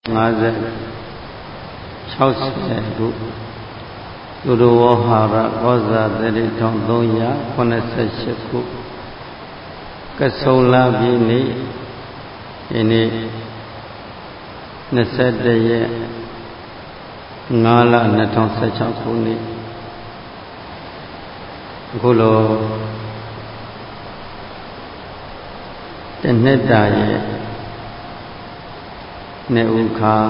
60သူတော်ဝဟာရကောဇာတိ1388ခုကဆုံလပြည့်နေ့ဒီနေ့21ရက်5လ2016ခုနှစ်အခုလိုတနှစ်တာရဲ့နေဥခါ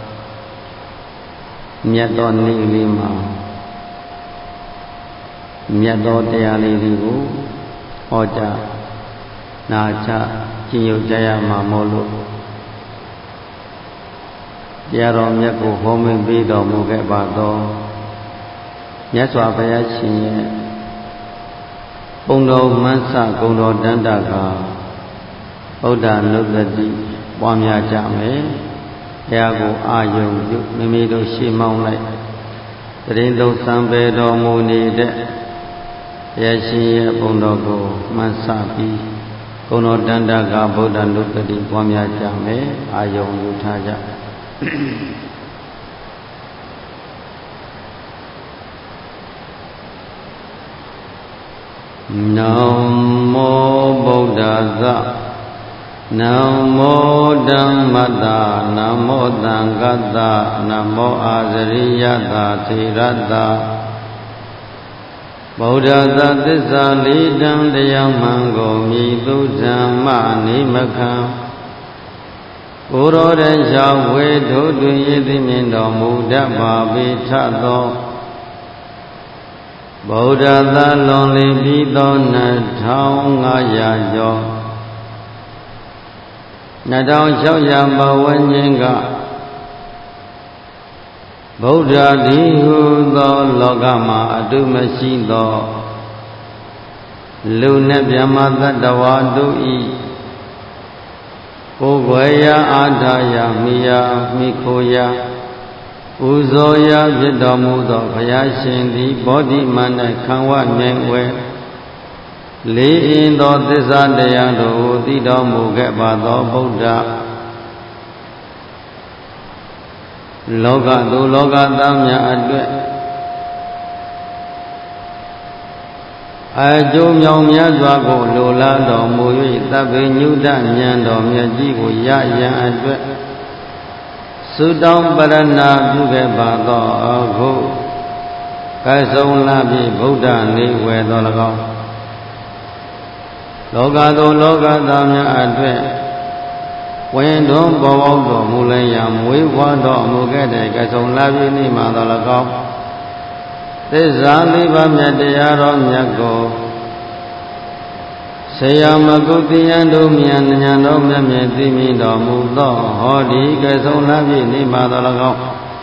မြတ်သောနေ့လေးမှာမြတ်သောတရားလေးတွေကိုဟောကြားနာချကျင့်ကြရမှာမို့လို့တရားတော်မြတ်ကိုဟောမင်းပေးတော်မူခဲ့ပါသောမြတ်စွာဘုရားရှင်ရဲ့ပုံတော်မန်းစဂုံတော်တန်တကာဗုဒ္ဓနုတ္တိပွားများကြမယ်ဘုရားကိုအာယုံပြုမိမိတို့ရှေ့မောင်းလိုက်တရင်သုံးစံပေတော်မူနေတဲ့ဘုရားရှင်ရဲ့ပုံတော်ကိုမှန်စပြီးဂုဏတော်တန်တကာဗုဒ္ဓနုတ္တိပွားများကြမယ်အာယုံယူထားကြနမောဗုဒ္ဓဇနမောဓမ္မတာနမောသံဃတနမောအာဇရိယတာထေရတာဗုဒ္ဓသာသစ္စာလေးတံတရားမှန်ကုန်မြည်သူဓမ္မနိမခံကိုယ်တော်တဲ့ရောက်ဝေထုတွင်ရည်သိမြင်တော်မူတတ်ပါပေထသောဗုဒ္ဓသာလွန်လေပြီးသော2500ကျော်2600ဘဝဉ္ဇဉ်ကဗုဒ္ဓဒီဟုသောလောကမှာအတုမရှိသောလူနဲ့မြမသတ္တဝါတို့ဤကိုယ်ွယ်ရာအာထာယမိယာမိခိုရာပူဇော်ရာဖြစ်တော်မူသောဘုရားရှင်သည်ဘောဓိမန္တခံဝမြိုင်ဝဲလေးအင်းသောသစ္စာတရားတို့ကိုသိတော်မူခဲ့ပါသောဗုဒ္ဓလောကသူလောကသားများအတွက်အကျိုးမြောင်များစွာကိုလိုလားတော်မူ၍သဗ္ဗညုတဉာဏ်တော်မြတ်ကြီးကိုရရန်အတွက်သုတောင်းပရဏာပြုခဲ့ပါသောအခုကဲဆုံးလာပြီဗုဒ္ဓနေဝယ်တော်၎င်းလောကသို့လောကသားများအတွက်ဝင်တွန်းပေါ်ပေါက်တော်မူလျက်မွေးဖွားတော်မူခဲ့တဲ့ကဲဆုံးလာပြီနေ့မှာတော်၎င်းသစ္စာလေးပါးမြတ်တရားတော်မြတ်ကိုဆရာမကုသိယံတို့မြတ်ဉာဏ်တော်မြတ်မြတ်သိမြင်တော်မူသောဟောဒီကဲဆုံးလာပြီနေ့မှာတော်၎င်း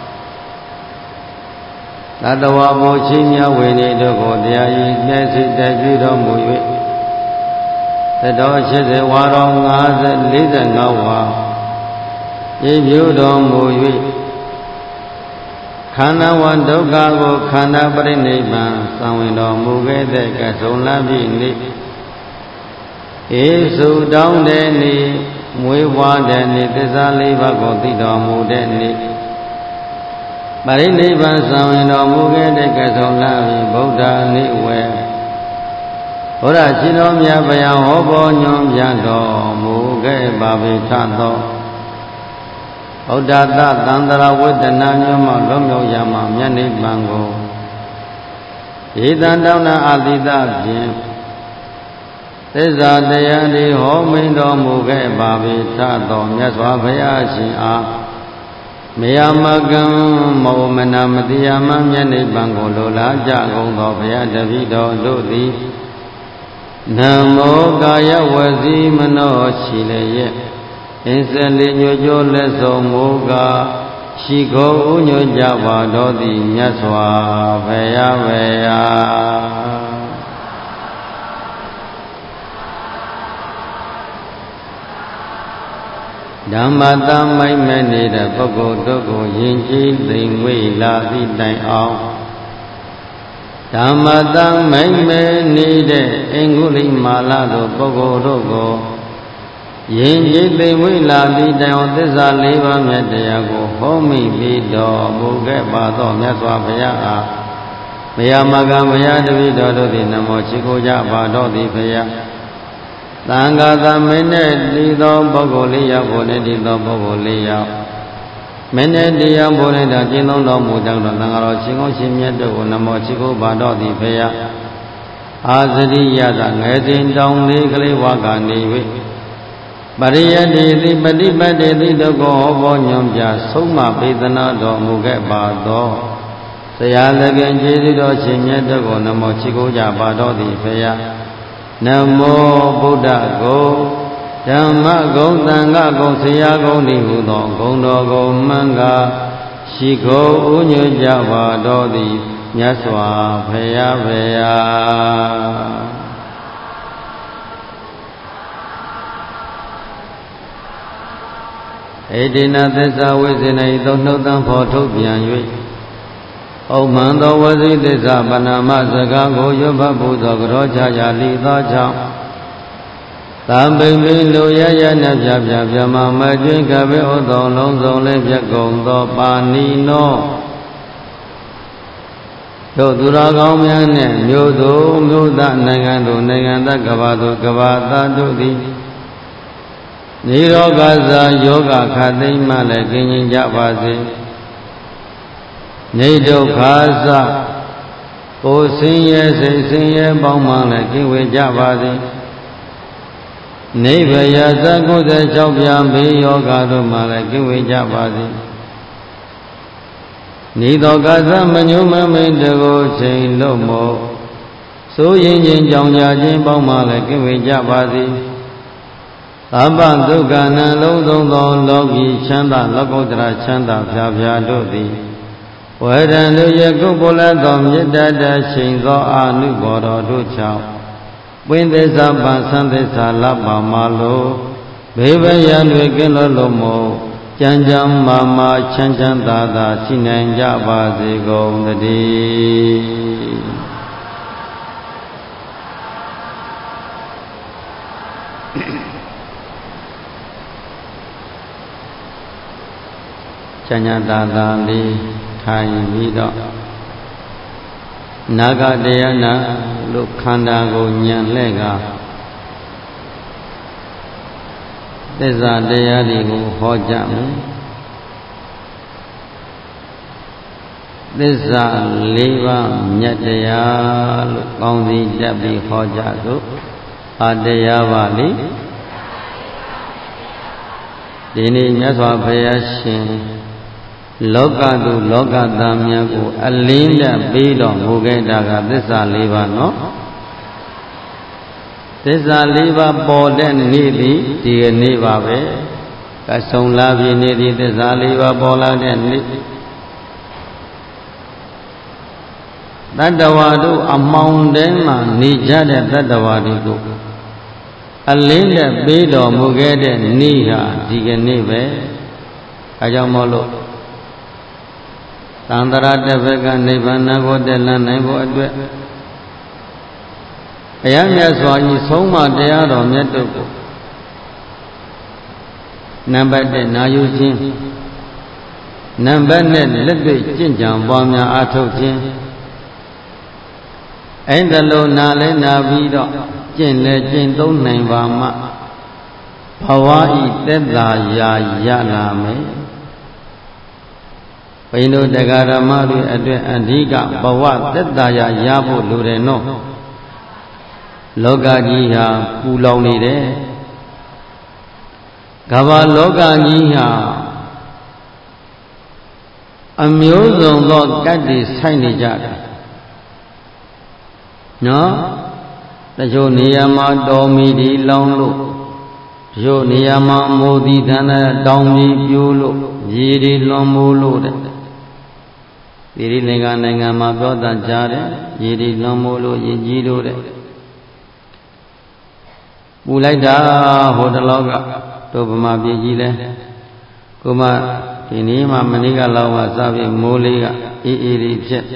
သတ္တဝါဘောချင်းများဝေနေတို့ကိုတရားဤမျက်စိတိုက်ပြုတော်မူ၍သတော်80ဝါတော်45ဝါပြည့်ပြုတော်မူ၍ခန္ဓာဝဒုက္ခကိုခန္ဓာပရိနိဗ္ဗာန်သံဝင်တော်မူခဲ့တဲ့ကဆုံလပြည့်နေ့ဧစုတောင်းတဲ့နေ့မွေးဖွားတဲ့နေ့သစ္စာလေးပါးကိုသိတော်မူတဲ့နေ့ပရိနိဗ္ဗာန်သံဝင်တော်မူခဲ့တဲ့ကဆုံလပြည့်ဗုဒ္ဓနေ့ဝယ်ဘုရားရှင်တော်မြတ်ဗျာဟောပေါ်ညွှန်ပြတော်မူခဲ့ပါပေထသောဗုဒ္ဓသသန္တရာဝိတ္တနာမျိုးမှလွတ်မြောက်ရမှာမြတ်နိဗ္ဗာန်ကိုဧတံတောင်းနာအာတိတဖြင့်သစ္စာတရားတွေဟောမိန်တော်မူခဲ့ပါပေထသောမြတ်စွာဘုရားရှင်အားမယမကံမောမနာမတိယမမြတ်နိဗ္ဗာန်ကိုလိုလားကြကုန်သောဘုရားတပည့်တော်တို့သည်နမောကာယဝစီမနောရှိလျက်အင်းစလေးညွကြိုးလက်ဆုံးမူကားရှိခိုးဥညွကြပါတော်သည်မြတ်စွာဘုရားဝေယဓမ္မတမိုက်မဲ့နေတဲ့ပုဂ္ဂိုလ်တို့ကိုယဉ်ကျေးသိမ်မွေ့လာသည့်တိုင်အောင်ဓမ္မတမိုက်မဲ့နေတဲ့အင်္ဂုလိမာလတို့ပုဂ္ဂိုလ်တို့ကို Yin jit they will be down this a liver mediago, homey be do, buget bato, meswapaya. Mayamaga Maya Davido di Namo Chikoja Bado di Paya Tanga the Mene Lido Bogolia Bone di Bogolia Mene dia Bone da Jino Mudang Nangaro Chingo Chimieto Namo Chiko Bado di Paya Azadi Yada Ngazin Down Legally Wagani Baria di Badibade di Dogo Bonyamja Suma Pidana do Muget Bado Sayalagan Jedido Chimieto Namo Chikoja Bado di Paya Namo Buddha Go Dhamma Go Tanga Go Siya Go Nihudo Gondo Go Manga Shiko Unyu Java Dodi Nyaswa Paya Paya Edina Tessa Wizina Ito Notan Photo Pian Om Mando Wazi Desa Panama Zagago Yoba Buddha Grocha Yali Dacha Tambing Loya Nabja Yama Majin Kabe Odo Lonzo Lebja Gondo Panino Dura Gaumian Yodo Muda Nagando Naganda Gavado Gavata Dudi Niro Gaza Yoga Kadima Legin Javazi Nido Kaza O Sinye Bauman Kiwi Javadi Nivaya Zaguda Chopyam Be Yoga Malakiwi Javadi Nido Kaza Manuma Mendago Chain Lomo So Yin Jongya Jin Bauman Kiwi Javadi Abba Dukana Lodon Logi Chanda Lokodra Chanda Pya Dodi Wherever you go, Boladom, Yedada, Shingo, Anu, Bodo, Chow. When there's a Bansan, there's a Lapa Malo, Baby Yan, Wigelo Lomo, Janjam, Mama, Chanchan Dada, Sinan Java, they go the day. Chanyan Dada, Lee.ထိုင်ပြီးတော့နာဂတရားနာလို့ခန္ဓာကိုညံလှဲ့ကသစ္စာတရားတွေကိုဟောကြမယ်သစ္စာ၄ပါးမြတ်တရားလို့ကောင်းစီတက်ပြီးဟောကြသို့အတရားပါလေဒီနေ့မြတ်စွာဘုရားရှင်လောကသူလောကသားများကိုအလင်းတက်ပြီးတော့မူခဲ့တာကသစ္စာ၄ပါးနော်သစ္စာ၄ပါးပေါ်တဲ့နေ့သည်ဒီကနေ့ပါပဲကဆုံလာပြီနေ့သည်သစ္စာ၄ပါးပေါ်လာတဲ့နေ့တတ္တဝါတို့အမှောင်ထဲမှာနေကြတဲ့တတ္တဝါတွေကိုအလင်းတက်ပြီးတော်မူခဲ့တဲ့နေ့ဟာဒီကနေ့ပဲအဲကြောင့်မို့လို့သံဃာတဘက်ကနိဗ္ဗာန်ကိုတက်လန်းနိုင်ဖို့အတွက်ဘုရားမြတ်စွာဘုရားဆုံးမတရားတော်မြတ်တို့ကိုနံပါတ်1နာယူခြင်းနံပါတ်2လက်တွေ့ကျင့်ကြံပွားများအားထုတ်ခြင်းအဲ့ဒါလို့နာလဲနာပြီးတော့ကျင့်လဲကျင့်သုံးနိုင်ပါမှဘဝဤသက်သာရာရလာမယ်ဘိန္ဒုတက္ကရာမတွေအတွက်အဓိကဘဝသက်သာရာရဖို့လိုတယ်နော်လောကကြီးဟာပူလောင်နေတယ်ကမ္ဘာလောကကြီးဟာအမျိုးစုံသောကတ္တိဆိုင်နေကြတယ်နော်တချို့နေရာမှာတော်မီဒီလောင်လို့တချို့နေရာမှာမိုးဒီတန်းတဲ့တောင်ကြီးပြိုးလို့ရေဒီလွန်မိုးလို့တဲ့ဒီရိလင်္ကာနိုင်ငံမှာပြောတာကြားတယ်ရေဒီလွန်မိုးလို့ရေကြီးလို့တဲ့ပူလိုက်တာဟိုတလောကတို့ဗမာပြည်ကြီးလဲကိုမဒီနေ့မှမနေ့ကလောက်မှစပြီးမိုးလေးကအေးအေးလေးဖြစ်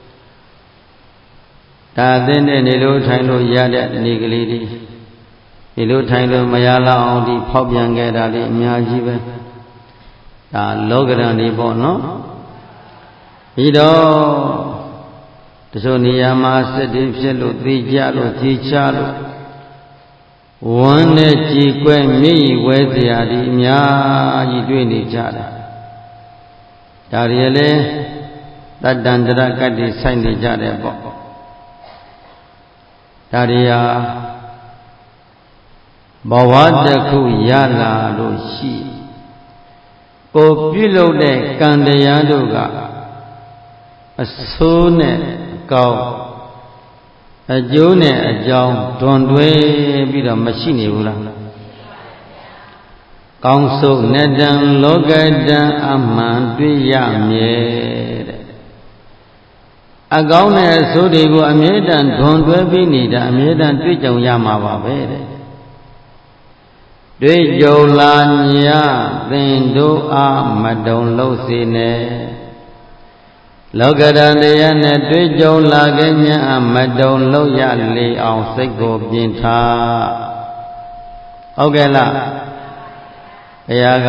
ဒါအသိနဲ့နေလို့ထိုင်လို့ရတဲ့နေကလေးတွေဒီလိုထိုင်လို့မရလောက်အောင်ဒီဖောက်ပြန်ခဲ့တာလေးအများကြီးပဲဒါလောကဓာတ်တွေပေါ့နော်ပြီးတော့တချို့နေရာမှာစက်တွေဖြစ်လို့သိကြလို့ကြည်ချလို့ဝမ်းနဲ့ကြည်ကွဲမြည်ဝဲစရာဒီအများကြီးတွေ့နေကြတယ်ဒါတွေလည်းတတ္တန္တရကတ္တိဆိုင်နေကြတယ်ပေါ့ဒါတွေဟာဘဝတစ်ခုရလာလို့ရှိကိုပြုလုပ်တဲ့ကံတရားတို့ကအဆိုးနဲ့အကောင်းအကျိုးနဲ့အကြောင်းတွန်တွဲပြီးတော့မရှိနေဘူးလားကောင်းစုနတံလောကတံအမှန်တွေ့ရမြဲတဲ့အကောင်းနဲ့အဆိုးတွေကိုအမြဲတမ်းတွန်တွဲပြီးနေတာအမြဲတမ်းတွေ့ကြုံရမှာပါပဲတဲ့တွေ့ကြုံလာညသင်တို့အားမတုံလို့စေနဲ့လောကဓာတ်တရားနဲ့တွေ့ကြုံလာခဲ့냐မတုံလို့ရလေအောင်စိတ်ကိုပြင်ထားဟုတ်ကဲ့လားဘုရားက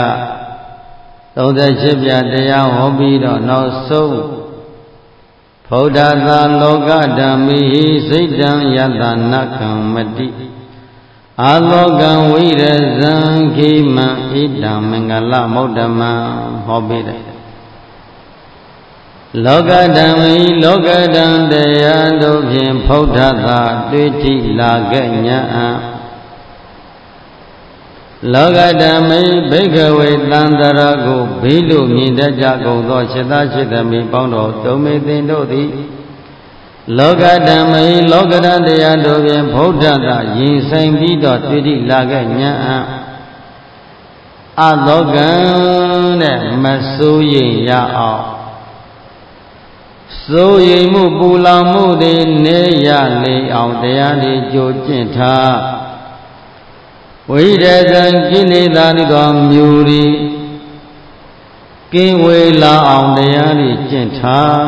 38ပြတရားဟောပြီးတော့နောက်ဆုံးဗုဒ္ဓသာလောကဓမ္မိစိတ်တံယတနာကံမတိအာလောကံဝိရဇံခိမံဣဒံမင်္ဂလမௌဒ္ဓမံဟောပေးတယ်လောကဓမ္မိလောကဓမ္မတရားတို့ဖြင့်ဗုဒ္ဓသာတွေ့ထိလာခဲ့냐လောကဓမ္မိဘိက္ခဝေတန္တရာကိုဘေးလို့မြင်တတ်ကြကုန်သောစိတ္တစိတ္တမိပေါင်းတော်သုံးမေသင်တို့သည်လောကဓမ္မိလောကဓာတ်တရားတို့ဖြင့်ဗုဒ္ဓသာရင်ဆိုင်ပြီးတော့တွေ့ထိလာခဲ့냐အလောကံတဲ့မစိုးရင်ရအောင်စိုးရိမ်မှုပူလောင်မှုတွေနေရလေအောင်တရားတွေကြိုကျင့်ထားဝိရဇံကိလေသာတို့မျိုးတွေကင်းဝေးလာအောင်တရားတွေကျင့်ထား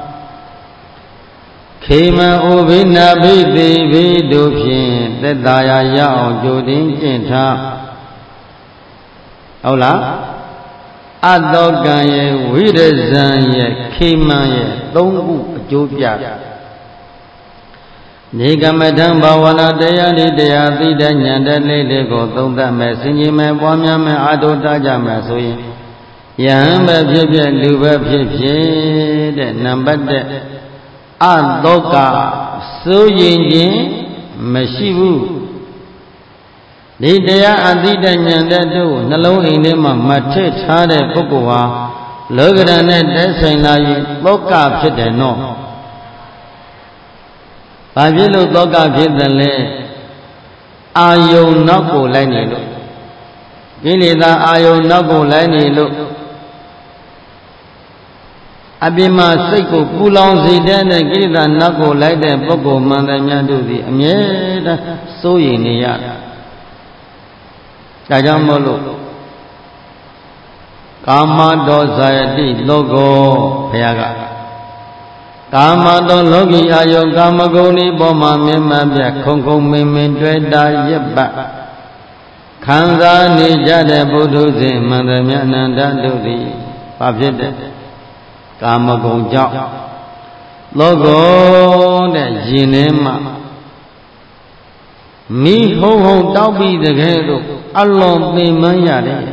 ခေမံဥပိနာဘိသေဘိတို့ဖြင့်သက်သာရာရအောင်ကြိုတင်ကျင့်ထားဟုတ်လားအတောကံရဲ့ဝိရဇံရဲ့ခေမံရဲ့သုံးခုအကျိုးပြနေကမထံဘာဝနာတရားတွေတရားသိတဲ့ဉာဏ်တဲ့လေးတွေကိုသုံးသပ်မယ်ဆင်ခြင်မယ်ပွားများမယ်အာထုတကြမယ်ဆိုရင်ယဟန်ပဲဖြစ်ဖြစ်လူပဲဖြစ်ဖြစ်တဲ့နံပါတ်1အတောကစိုးရင်ခြင်းမရှိဘူးဒီတရားအသိတဉာဏ်တဲ့တို့နှလုံးအိမ်ထဲမှာမထည့်ထားတဲ့ပုဂ္ဂိုလ်ဟာလောကဓာတ်နဲ့တည်းဆိုင်လာရင်သောကဖြစ်တယ်နော်။ဘာဖြစ်လို့သောကဖြစ်တယ်လဲ။အာယုံနောက်ကိုလိုက်နေလို့ကိလေသာအာယုံနောက်ကိုလိုက်နေလို့အပြင်မှာစိတ်ကိုပူလောင်စေတဲ့ကိလေသာနောက်ကိုလိုက်တဲ့ပုဂ္ဂိုလ်မှန်တယ်များတို့သည်အမြဲတမ်းစိုးရိမ်နေရတယ်။ဒါကြောင့်မို့လို့ကာမဒေါဇာယတိလောကောဘုရားကကာမတောလောကီအာယုကာမဂုဏ်ဤပေါ်မှာမြင်မှပြခုံခုံမင်မင်တွေ့တာရပ်ပတ်ခံစားနေကြတဲ့ဘုဒ္ဓဇင်မှန်တယ်မြတ်အနန္တတို့သည်ဘာဖြစ်တဲ့ကာမဂုဏ်ကြောင့်လောကောတဲ့ရင်ထဲမှာမိဟုံဟုံတောက်ပြီးတကယ်တော့အလွန်ပင်ပန်းရတယ်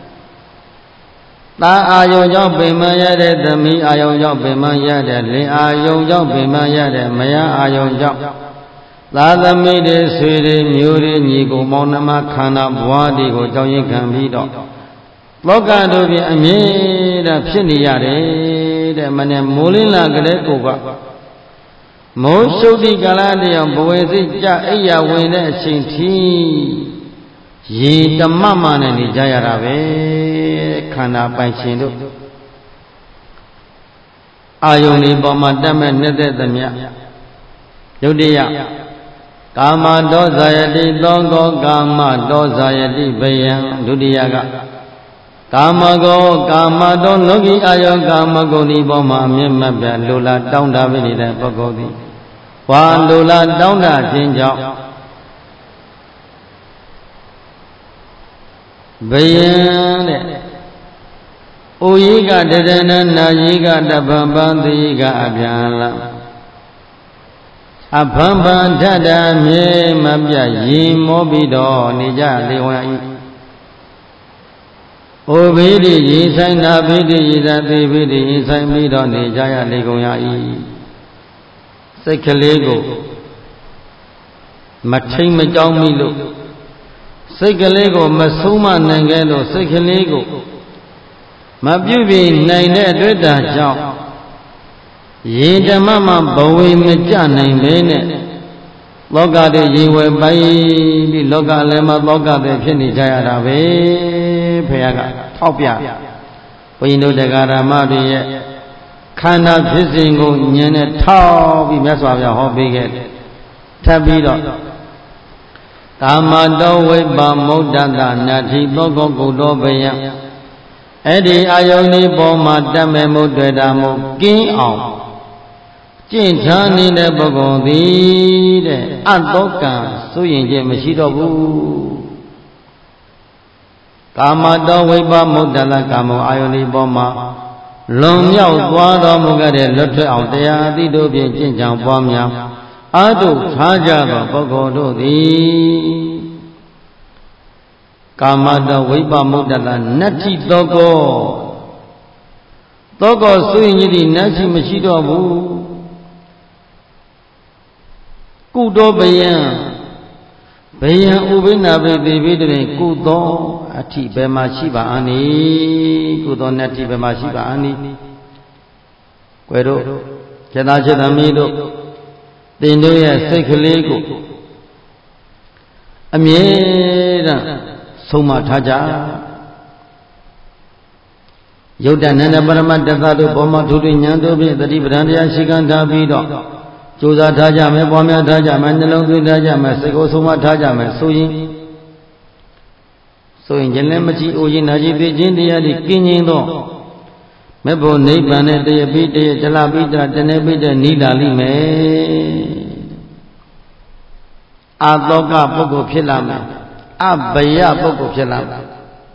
သာအာယုံကြောင့်ပင်ပန်းရတဲ့သမီးအာယုံကြောင့်ပင်ပန်းရတဲ့လင်အာယုံကြောင့်ပင်ပန်းရတဲ့မယားအာယုံကြောင့်သာသမီးတွေဆွေတွေမျိုးတွေညီကိုမောင်နှမခန္ဓာဘဝတွေကိုကြောင်းရင်ခံပြီးတော့လောကတို့ဖြင့်အမြဲတမ်းဖြစ်နေရတယ်တဲ့မနဲ့မိုးလင်းလာကြတဲ့ကိုကမိုးရှုပ်တိကာလတည်းအောင်ဘဝစိတ်ကြအိယာဝင်တဲ့အချိန်ထိရေတမမနဲ့နေကြရတာပဲခန္ဓာပိုင်ရှင်တို့အာယုန်ဒီပေါ်မှာတက်မဲ့နေတဲ့သမျှယုတ်တရားကာမဒေါဇာယတိသောကောကာမဒေါဇာယတိဘယံဒုတိယကကာမကောကာမတောလောကီအာယုန်ကာမဂုဏ်ဒီပေါ်မှာအမြင့်မပြလိုလားတောင်းတပေးနေတဲ့ပုဂ္ဂိုလ်သည်ဝါလိုလားတောင်းတခြင်းကြောင့် Bayan Uyiga Dedana Nayiga Dabambandhiga Abhyala Abhamban Tada Me Mabya Yimobido Nija Liwai Obedi Yisai Nabidi Yizati Bidi Yisai Mido Nijaya Ligoyai Sekalego Matai Majaumilu Sekalego Masuma Nangelo Sekalego Mabubi Naine Dreda Jao Yedamama Bawi Majanai Bene Loga de Yiwe Bayi Loga Lema Loga de Pini Jayarabe Payaga Topia Pino de Garamadi Kana Fizingo Yene Taubi Meswaya Hobby Tabido Tamado Weba Modanda Nati Bogo Gudobaya Edi Ayoni Boma Dame Mudedamo King on Jintani de Bogondi de Adoka Suyin Jemishidobu Tamado Weba Modala Kamo Ayoni Boma Long Yao Dwado Mugade Lutre out there, the Dobi Jinjang Bomya Adu Taja Bogodo the Kamada Weba Modala Nati Dogo Dogo Suyin Nati Mashidobu Kudo Bayan Ubina Baby Kudo Ati Bemashiba Ani Kudo Nati Bemashiba Ani Quero Chedamido Dindoya Sekalego Amiera Soma Taja Yoda Nana Paramata Boma Tudu Nyando the Dibrania Shiganda Bido Joza Taja Me Bomia Taja Mandalo Taja Masako Soma Taja Masuyi So in Jelemachi Ujinaji the Jindia the Kinyindo Mebo Nipane de Bide Jalabita Tenebita Nidali Me Adoka Pogo Pilame Abaya Pogo Pilame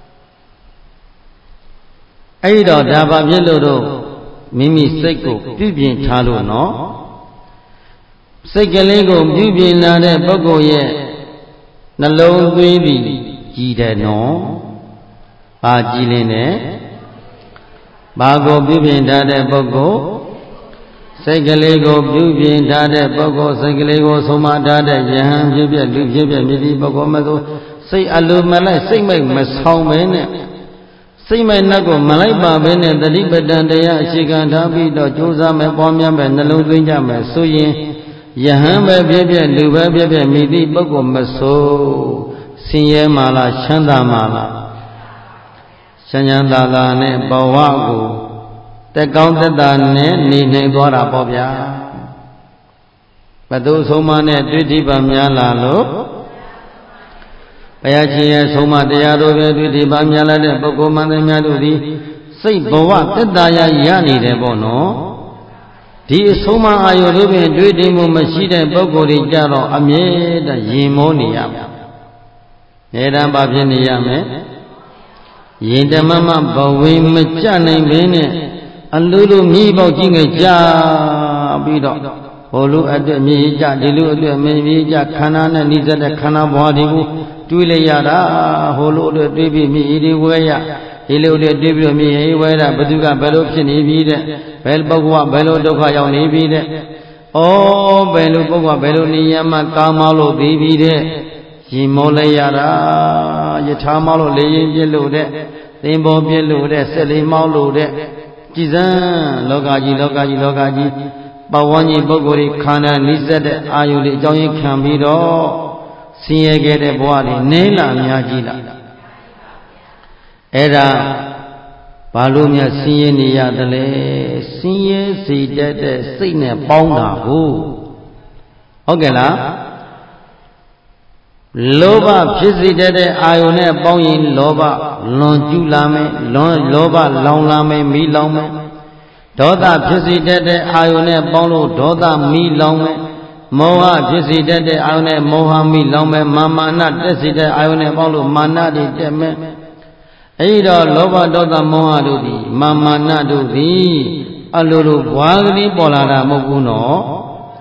Aido Daba Yellow Mimi Seko Bibin Talo no Sekalego Bibin Nade Pogo ye Nalo Baby Gide no Ajiline Bago Bibin Dade Pogo Sekalego Bibin Dade Pogo Sekalego Soma Dade Yahan Jibia Lubia Midi Pogo Mago Say Alumala Say my Massaumene Say my Nago Malaiba Bene the Libetandaya Shiganda do Josa Me Bomia Ben the Ludinja Me Suyin Yahamba Bibia Luba Bibia Midi Pogo Maso Sinye Mala Shanda Mala Sanyandala ne Bawago the counted ne Nine Dora Bobia But those Homane Duty Bamyala lo Payachi Soma Deado Duty Bamyala de Bogoman and Yadudi say Bawa Tedaya Yani de Bono Di Soma Ayurubi Duty Mumashida Bogori Jaro Ameda Yimonia Neda Babinia me Yendamama Bawi Machanai Bene Alulu Mi Bojing Ja Bido Holu at the Mija, Dilu, Mija, Kanana, Niza, the Kana body, Tule Yada, Holu, the Debi, Mi, Waya, Hilo, the Debi, Mi, Wera, Baduga, Belopin, Evide, Belbogua, Belo Doka, Evide, Oh, Belubogua, Beloniama, Kamalo, Evide. Jimole Yara, Yatamalo, Lay Yellow, Rainbow Yellow, Sally Malo, Jizan, Logaji, Bawani Bogori, Kana, Nizet, Ayuli, Joy Cambido, Siege Boari, Nela, Yagila Era Balumia Sieni Yadale, Siye, Si Dead, Sine, Bonga, who Ogela. Loba Pizide Ione Boyin Loba Lon Julame Lon Loba Long Lame Mi Lome Doda Pizide Ione Bolo Doda Mi Lome Moha Pizide Ione Moha Mi Lome Mama Not Deside Ione Bolo Manadi Deme ấy đó lô bát đô ta mô hà đô đi mà na đô đi à lô lô bá cái đi bỏ là ra một cú nó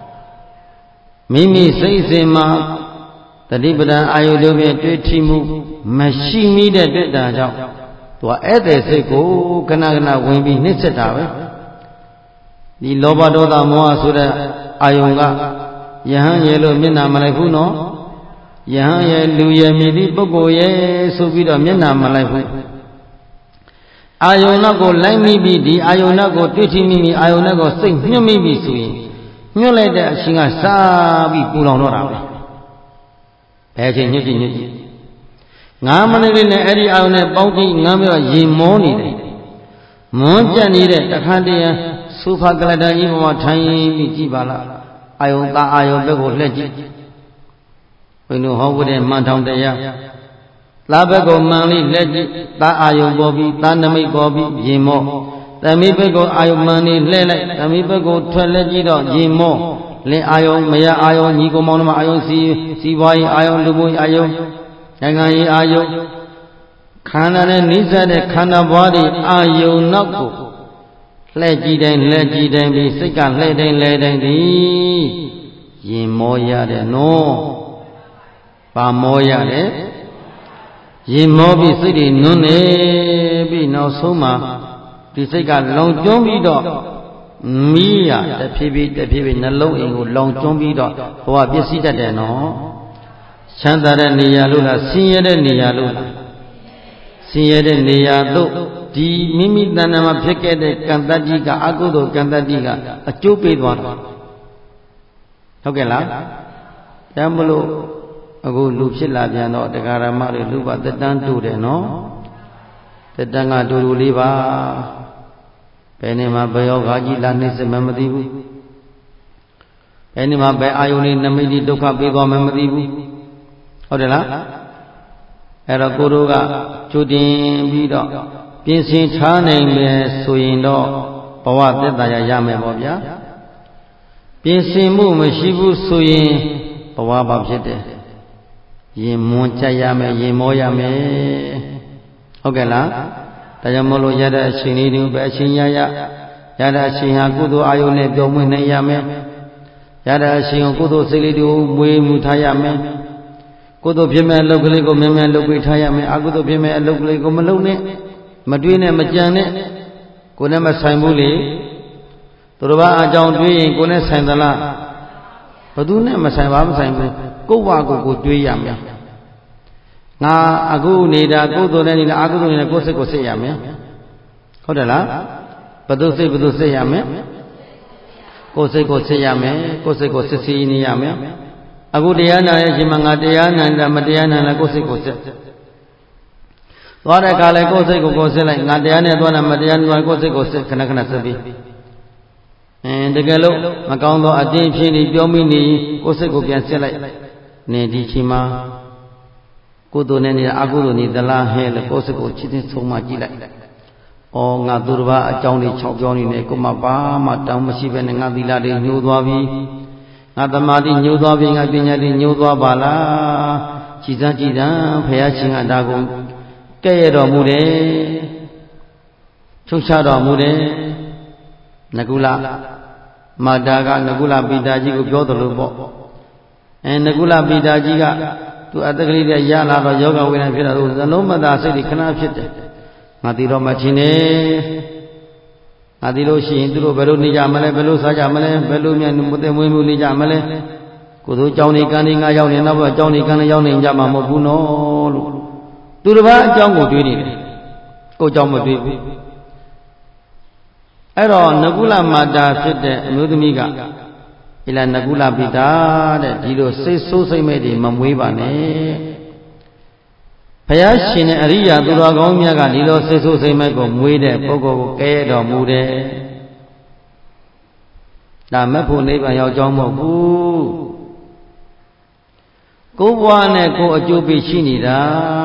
mimi xây xây mà tại đi bữa ai đô về chơi thi mu mà xí mi để chơi đá cháuตัวเอเตสิกูกนะกนะဝင်ပြီးနှိမ့်ဆက်တာပဲဒီလောဘဒေါသမောဟဆိုတဲ့အာယုံကယဟန်ရဲ့လို့မျက်နှာမလိုက်ဘူးနော်ယဟန်ရဲ့လူရဲ့မြည်သည့်ပုဂ္ဂိုလ်ရဲ့ဆိုပြီးတော့မျက်နှာမလိုက်ဘူးအာယုံနောက်ကိုလိုက်မိပြီးဒီအာယုံနောက်ကိုတွေ့ထိမိမိအာယုံနောက်ကိုစိတ်ညှို့မိပြီးဆိုရင်ညှို့လိုက်တဲ့အရှင်ကစားပြီးပူလောင်တော့တာပဲဘယ်အချိန်ညှို့ကြည့်ညှို့ကြည့်9 မိနစ်နဲ့အဲ့ဒီအာယုံနဲ့ပေါင်းပြီး9秒ရင်မောနေတယ်မွန်းကြက်နေတဲ့တခါတည်းဆူဖာကလတန်ကြီးပေါ်မှာထိုင်ပြီးကြည့်ပါလားအာယုံသားအာယုံဘက်ကိုလှည့်ကြည့်ဘုန်းတော်ဟောဖို့တဲ့မှန်ထောင်တရားသားဘက်ကိုမှန်လေးလှည့်ကြည့်သားအာယုံပေါ်ပြီးသားနမိတ်ပေါ်ပြီးရင်မောသမီးဘက်ကိုအာယုံမှန်လေးလှည့်လိုက်သမီးဘက်ကိုထွက်လက်ကြည့်တော့ရင်မောလင်းအာယုံမရအာယုံညီကောင်မောင်နှမအာယုံစီပွားရေးအာယုံလူမှုအာယုံနိုင်ငံရေးအာယုံခန္ဓာနဲ့နိစ္စတဲ့ခန္ဓာဘွားတွေအာယုံနောက်ကိုလှည့်ကြည့်တိုင်းလှည့်ကြည့်တိုင်းပြီးစိတ်ကလှည့်တိုင်းလှည့်တိုင်းဒီရင်မောရတယ်နော်ပါမောရတယ်ရင်မောပြီးစိတ်တွေနွမ်းနေပြီးနောက်ဆုံးမှာဒီစိတ်ကလုံကျွမ်းပြီးတော့မီးရတဖြည်းဖြည်းနှလုံးအိမ်ကိုလုံကျွမ်းပြီးတော့ဘဝပျက်စီးတတ်တယ်နော်ချမ်းသာတဲ့နေရာလို့လားဆင်းရဲတဲ့နေရာလို့လားဆင်းရဲတဲ့နေရာတို့ဒီမိမိတဏ္ဍာမှာဖြစ်ခဲ့တဲ့ကံတတ္တိကအကုသိုလ်ကံတတ္တိကအကျိုးပေးသွားတာဟုတ်ကဲ့လားဒါမလို့အခုလူဖြစ်လာပြန်တော့တရားဓမ္မတွေလူပါတက်တန်းတူတယ်နော်တက်တန်းကတူတူလေးပါဘယ်နေမှာဘယ်ယောဂါကြီးလာနှိမ့်စမှမသိဘူးဘယ်နေမှာဘယ်အာယုန်လေးနမိတ်ဒုက္ခပေးသွားမှမသိဘူးဟုတ်တယ်လားအဲ့တော့ကိုတို့ကကြိုတင်ပြီးတော့ပြင်ဆင်ထားနိုင်မယ်ဆိုရင်တော့ဘဝသက်သာရမယ်ပေါ့ဗျာပြင်ဆင်မှုမရှိဘူးဆိုရင်ဘဝဘာဖြစ်တယ်ရင်မွန်ကြရမယ်ရင်မောရမယ်ဟုတ်ကဲ့လားဒါကြောင့်မလို့ရတဲ့အချိန်လေးတွေပဲအချိန်ရတဲ့အချိန်ဟာကုသိုလ်အာယုန်နဲ့ပြုံးမွေးနိုင်ရမယ်ရတဲ့အချိန်ကိုကုသိုလ်စိတ်လေးတွေမွေးမှုထားရမယ်ကုသိုလ်ဖြစ်မဲ့အလုပ်ကလေးကိုမြန်မြန်လုပ်ပေးထားရမယ်အကုသိုလ်ဖြစ်မဲ့အလုပ်ကလေးကိုမလုပ်နဲ့မတွေးနဲ့မကြံနဲ့ကိုယ်နဲ့မဆိုင်ဘူးလေသူတို့ဘာအကြောင်းတွေးရင်ကိုယ်နဲ့ဆိုင်သလားဘယ်သူနဲ့မဆိုင်ပါမဆိုင်ဘူးကိုယ့်ဝါကိုတွေးရမယ်ငါအခုနေတာကုသိုလ်နဲ့နေတာအကုသိုလ်နဲ့ကိုယ်စိတ်ကိုစစ်ရမယ်ဟုတ်တယ်လားဘယ်သူစိတ်စစ်ရမယ်ကိုယ်စိတ်ကိုစစ်ရမယ်ကိုယ်စိတ်ကိုစစ်စီနေရမယ်အခုတရားနာရဲ့အချိန်မှာငါတရားနာတာမတရားနာလားကိုယ်စိတ်ကိုစစ်သွားတဲ့အခါလဲကိုယ်စိတ်ကိုစစ်လိုက်ငါတရားနဲ့သွားတာမတရားနဲ့ကိုယ်စိတ်ကိုစစ်ခဏခဏစစ်ပြီးတကယ်လို့မကောင်းသောအတင်းဖြစ်နေပြောမိနေကိုယ်စိတ်ကိုပြန်စစ်လိုက်နေဒီချိန်မှာကုသိုလ်နဲ့နေတာအကုသိုလ်နေသလားဟဲ့လို့ကိုယ်စိတ်ကိုချစ်ချင်းဆုံးမကြည့်လိုက်ဩငါသူတစ်ပါးအကြောင်းတွေ6ပြောနေတယ်ကိုမဘာမှတောင်းမရှိပဲနဲ့ငါသီလတွေညှိုးသွားပြီငါသမာဓိညှိုးသွားပြီငါပညာတွေညှိုးသွားပါလားကြည်စမ်းဘုရားရှင်ကဒါကိုကဲ့ရဲ့တော်မူတယ်ချုပ်ချတော်မူတယ်နကုလမာတာကနကုလပိတာကြီးကိုပြောသလိုပေါ့နကုလပိတာကြီးကသူအတ္တကလေးတွေရလာတော့ယောဂဝေဒနာဖြစ်တော့သလုံးမသာစိတ်တွေခဏဖြစ်တယ်ငါသိတော့မှချင်းနေငါသိလို့ရှိရင်သူတို့ဘယ်လိုနေကြမလဲဘယ်လိုစားကြမလဲဘယ်လိုမြန်မသိမွေးမှုနေကြမလဲကိုတို့ကြောင်းနေကန်းနေငါရောက်နေတော့ကြောင်းနေကန်းနေရောက်နေကြမှာမဟုတ်ဘူးနော်လို့သူတစ်ပါးအကြောင်းကိုတွေးနေတယ်ကိုယ်ကြောင့်မတွေးဘူးအဲ့တော့နကုလမာတာဖြစ်တဲ့အမျိုးသမီးကဣလနကုလပိတာတဲ့ဒီလိုစိတ်ဆိုးစိတ်မဲ့တွေမမွေးပါနဲ့ဘုရားရှင်နဲ့အရိယာသူတော်ကောင်းများကဒီလိုစိတ်ဆိုးစိတ်မဲ့ကိုမွေးတဲ့ပုဂ္ဂိုလ်ကိုကဲတော်မူတယ်ဒါမဖို့နိဗ္ဗာန်ရောက်ကြောင်းမဟုတ်ဘူးကိုယ်ဘဝနဲ့ကိုယ်အကျိုးပေးရှိနေတာ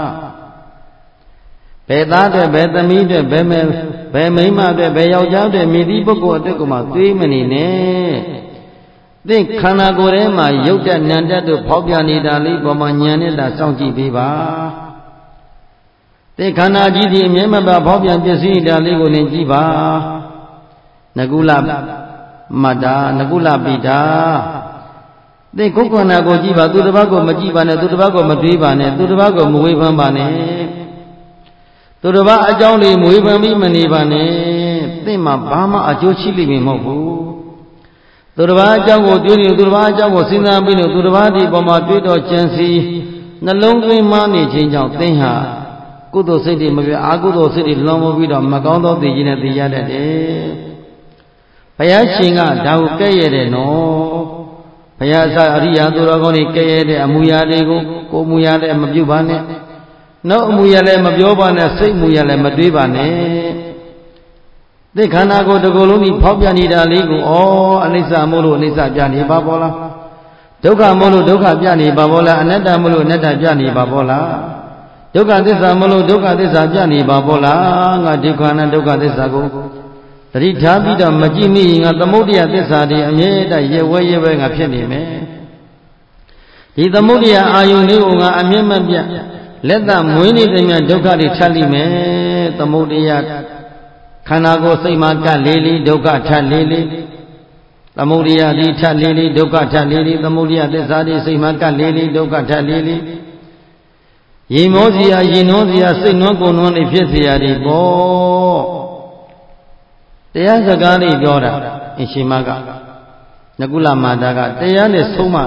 ဘယ်သားတွေဘယ်သမီးတွေဘယ်မိန်းမတွေဘယ်ယောက်ျားတွေမိသည့်ပုဂ္ဂိုလ်အတွက်ကိုမှတွေးမနေနဲ့သင်ခန္ဓာကိုယ်ထဲမှာရုပ်တဏ္ဍတ်တို့ဖောက်ပြနေတာလေးပေါ်မှာဉာဏ်နဲ့သာစောင့်ကြည့်ပေးပါတေခန္ဓာကြီးဒီအမြဲမပါဖောက်ပြန်ပစ္စည်းတာလေးကိုလည်းကြည့်ပါနကုလမတ္တာနကုလပိတာတေကိုယ်ခန္ဓာကိုကြည့်ပါသူတစ်ပါးကိုမကြည့်ပါနဲ့သူတစ်ပါးကိုမတွေးပါနဲ့သူတစ်ပါးကိုမဝေဖန်ပါနဲ့သူတစ်ပါးအကြောင်းလေးမဝေဖန်ပြီးမနေပါနဲ့သင်မှာဘာမှအကျိုးရှိလိမ့်မယ်မဟုတ်ဘူးသူတစ်ပါးအကြောင်းကိုတွေးနေသူတစ်ပါးအကြောင်းကိုစဉ်းစားပြီးလို့သူတစ်ပါးဒီပေါ်မှာတွေးတော့ကြံစီနှလုံးသွင်းမှနေခြင်းကြောင့်သင်ဟာကုသိုလ်စိတ်တွေမပြအာကုသိုလ်စိတ်တွေလွန်မိုးပြီးတော့မကောင်းသောသိခြင်းနဲ့သိရတတ်တယ်ဘုရားရှင်ကဒါကိုကဲ့ရဲ့တယ်နော်ဘုရားအရိယာသူတော်ကောင်းတွေကဲ့ရဲ့တဲ့အမူအရာတွေကိုကိုယ်မူအရာလည်းမပြုပါနဲ့နောက်အမူအရာလည်းမပြောပါနဲ့စိတ်မူအရာလည်းမတွေးပါနဲ့သိခန္ဓာကိုယ်တစ်ခုလုံးကြီးဖောက်ပြန်နေတာလေးကိုအနိစ္စမို့လို့အနိစ္စပြနေပါဘောလားဒုက္ခမို့လို့ဒုက္ခပြနေပါဘောလားအနတ္တမို့လို့အနတ္တပြနေပါဘောလားဒုက္ခသစ္စာမို့လို့ဒုက္ခသစ္စာပြနေပါဘောလားငါဒုက္ခနဲ့ဒုက္ခသစ္စာကိုတတိထားပြီးတော့မကြည့်မိရင်ငါသမုဒ္ဒရာသစ္စာတွေအမြဲတမ်းရဲဝဲငါဖြစ်နေမယ်ဒီသမုဒ္ဒရာအာယုန်လေးကိုငါအမြဲမပြတ်လက်သမွေးနေတဲ့မြတ်ဒုက္ခတွေထပ်လိမယ်သမုဒ္ဒရာခန္ဓာကိုယ်စိတ်မှာကပ်လေးလေးဒုက္ခထပ်လေးလေးသမုဒ္ဒရာဒီထပ်လေးလေးဒုက္ခထပ်လေးလေးသမုဒ္ဒရာသစ္စာတွေစိတ်မှာကပ်လေးလေးဒုက္ခထပ်လေးလေးရင်မောစရာရင်နှောစရာစိတ်နှောကိုယ်နှောနေဖြစ်เสียရည်ပေါ့တရားစကားလေးပြောတာအရှင်မကနကုလမာတာကတရားနဲ့ဆုံးမ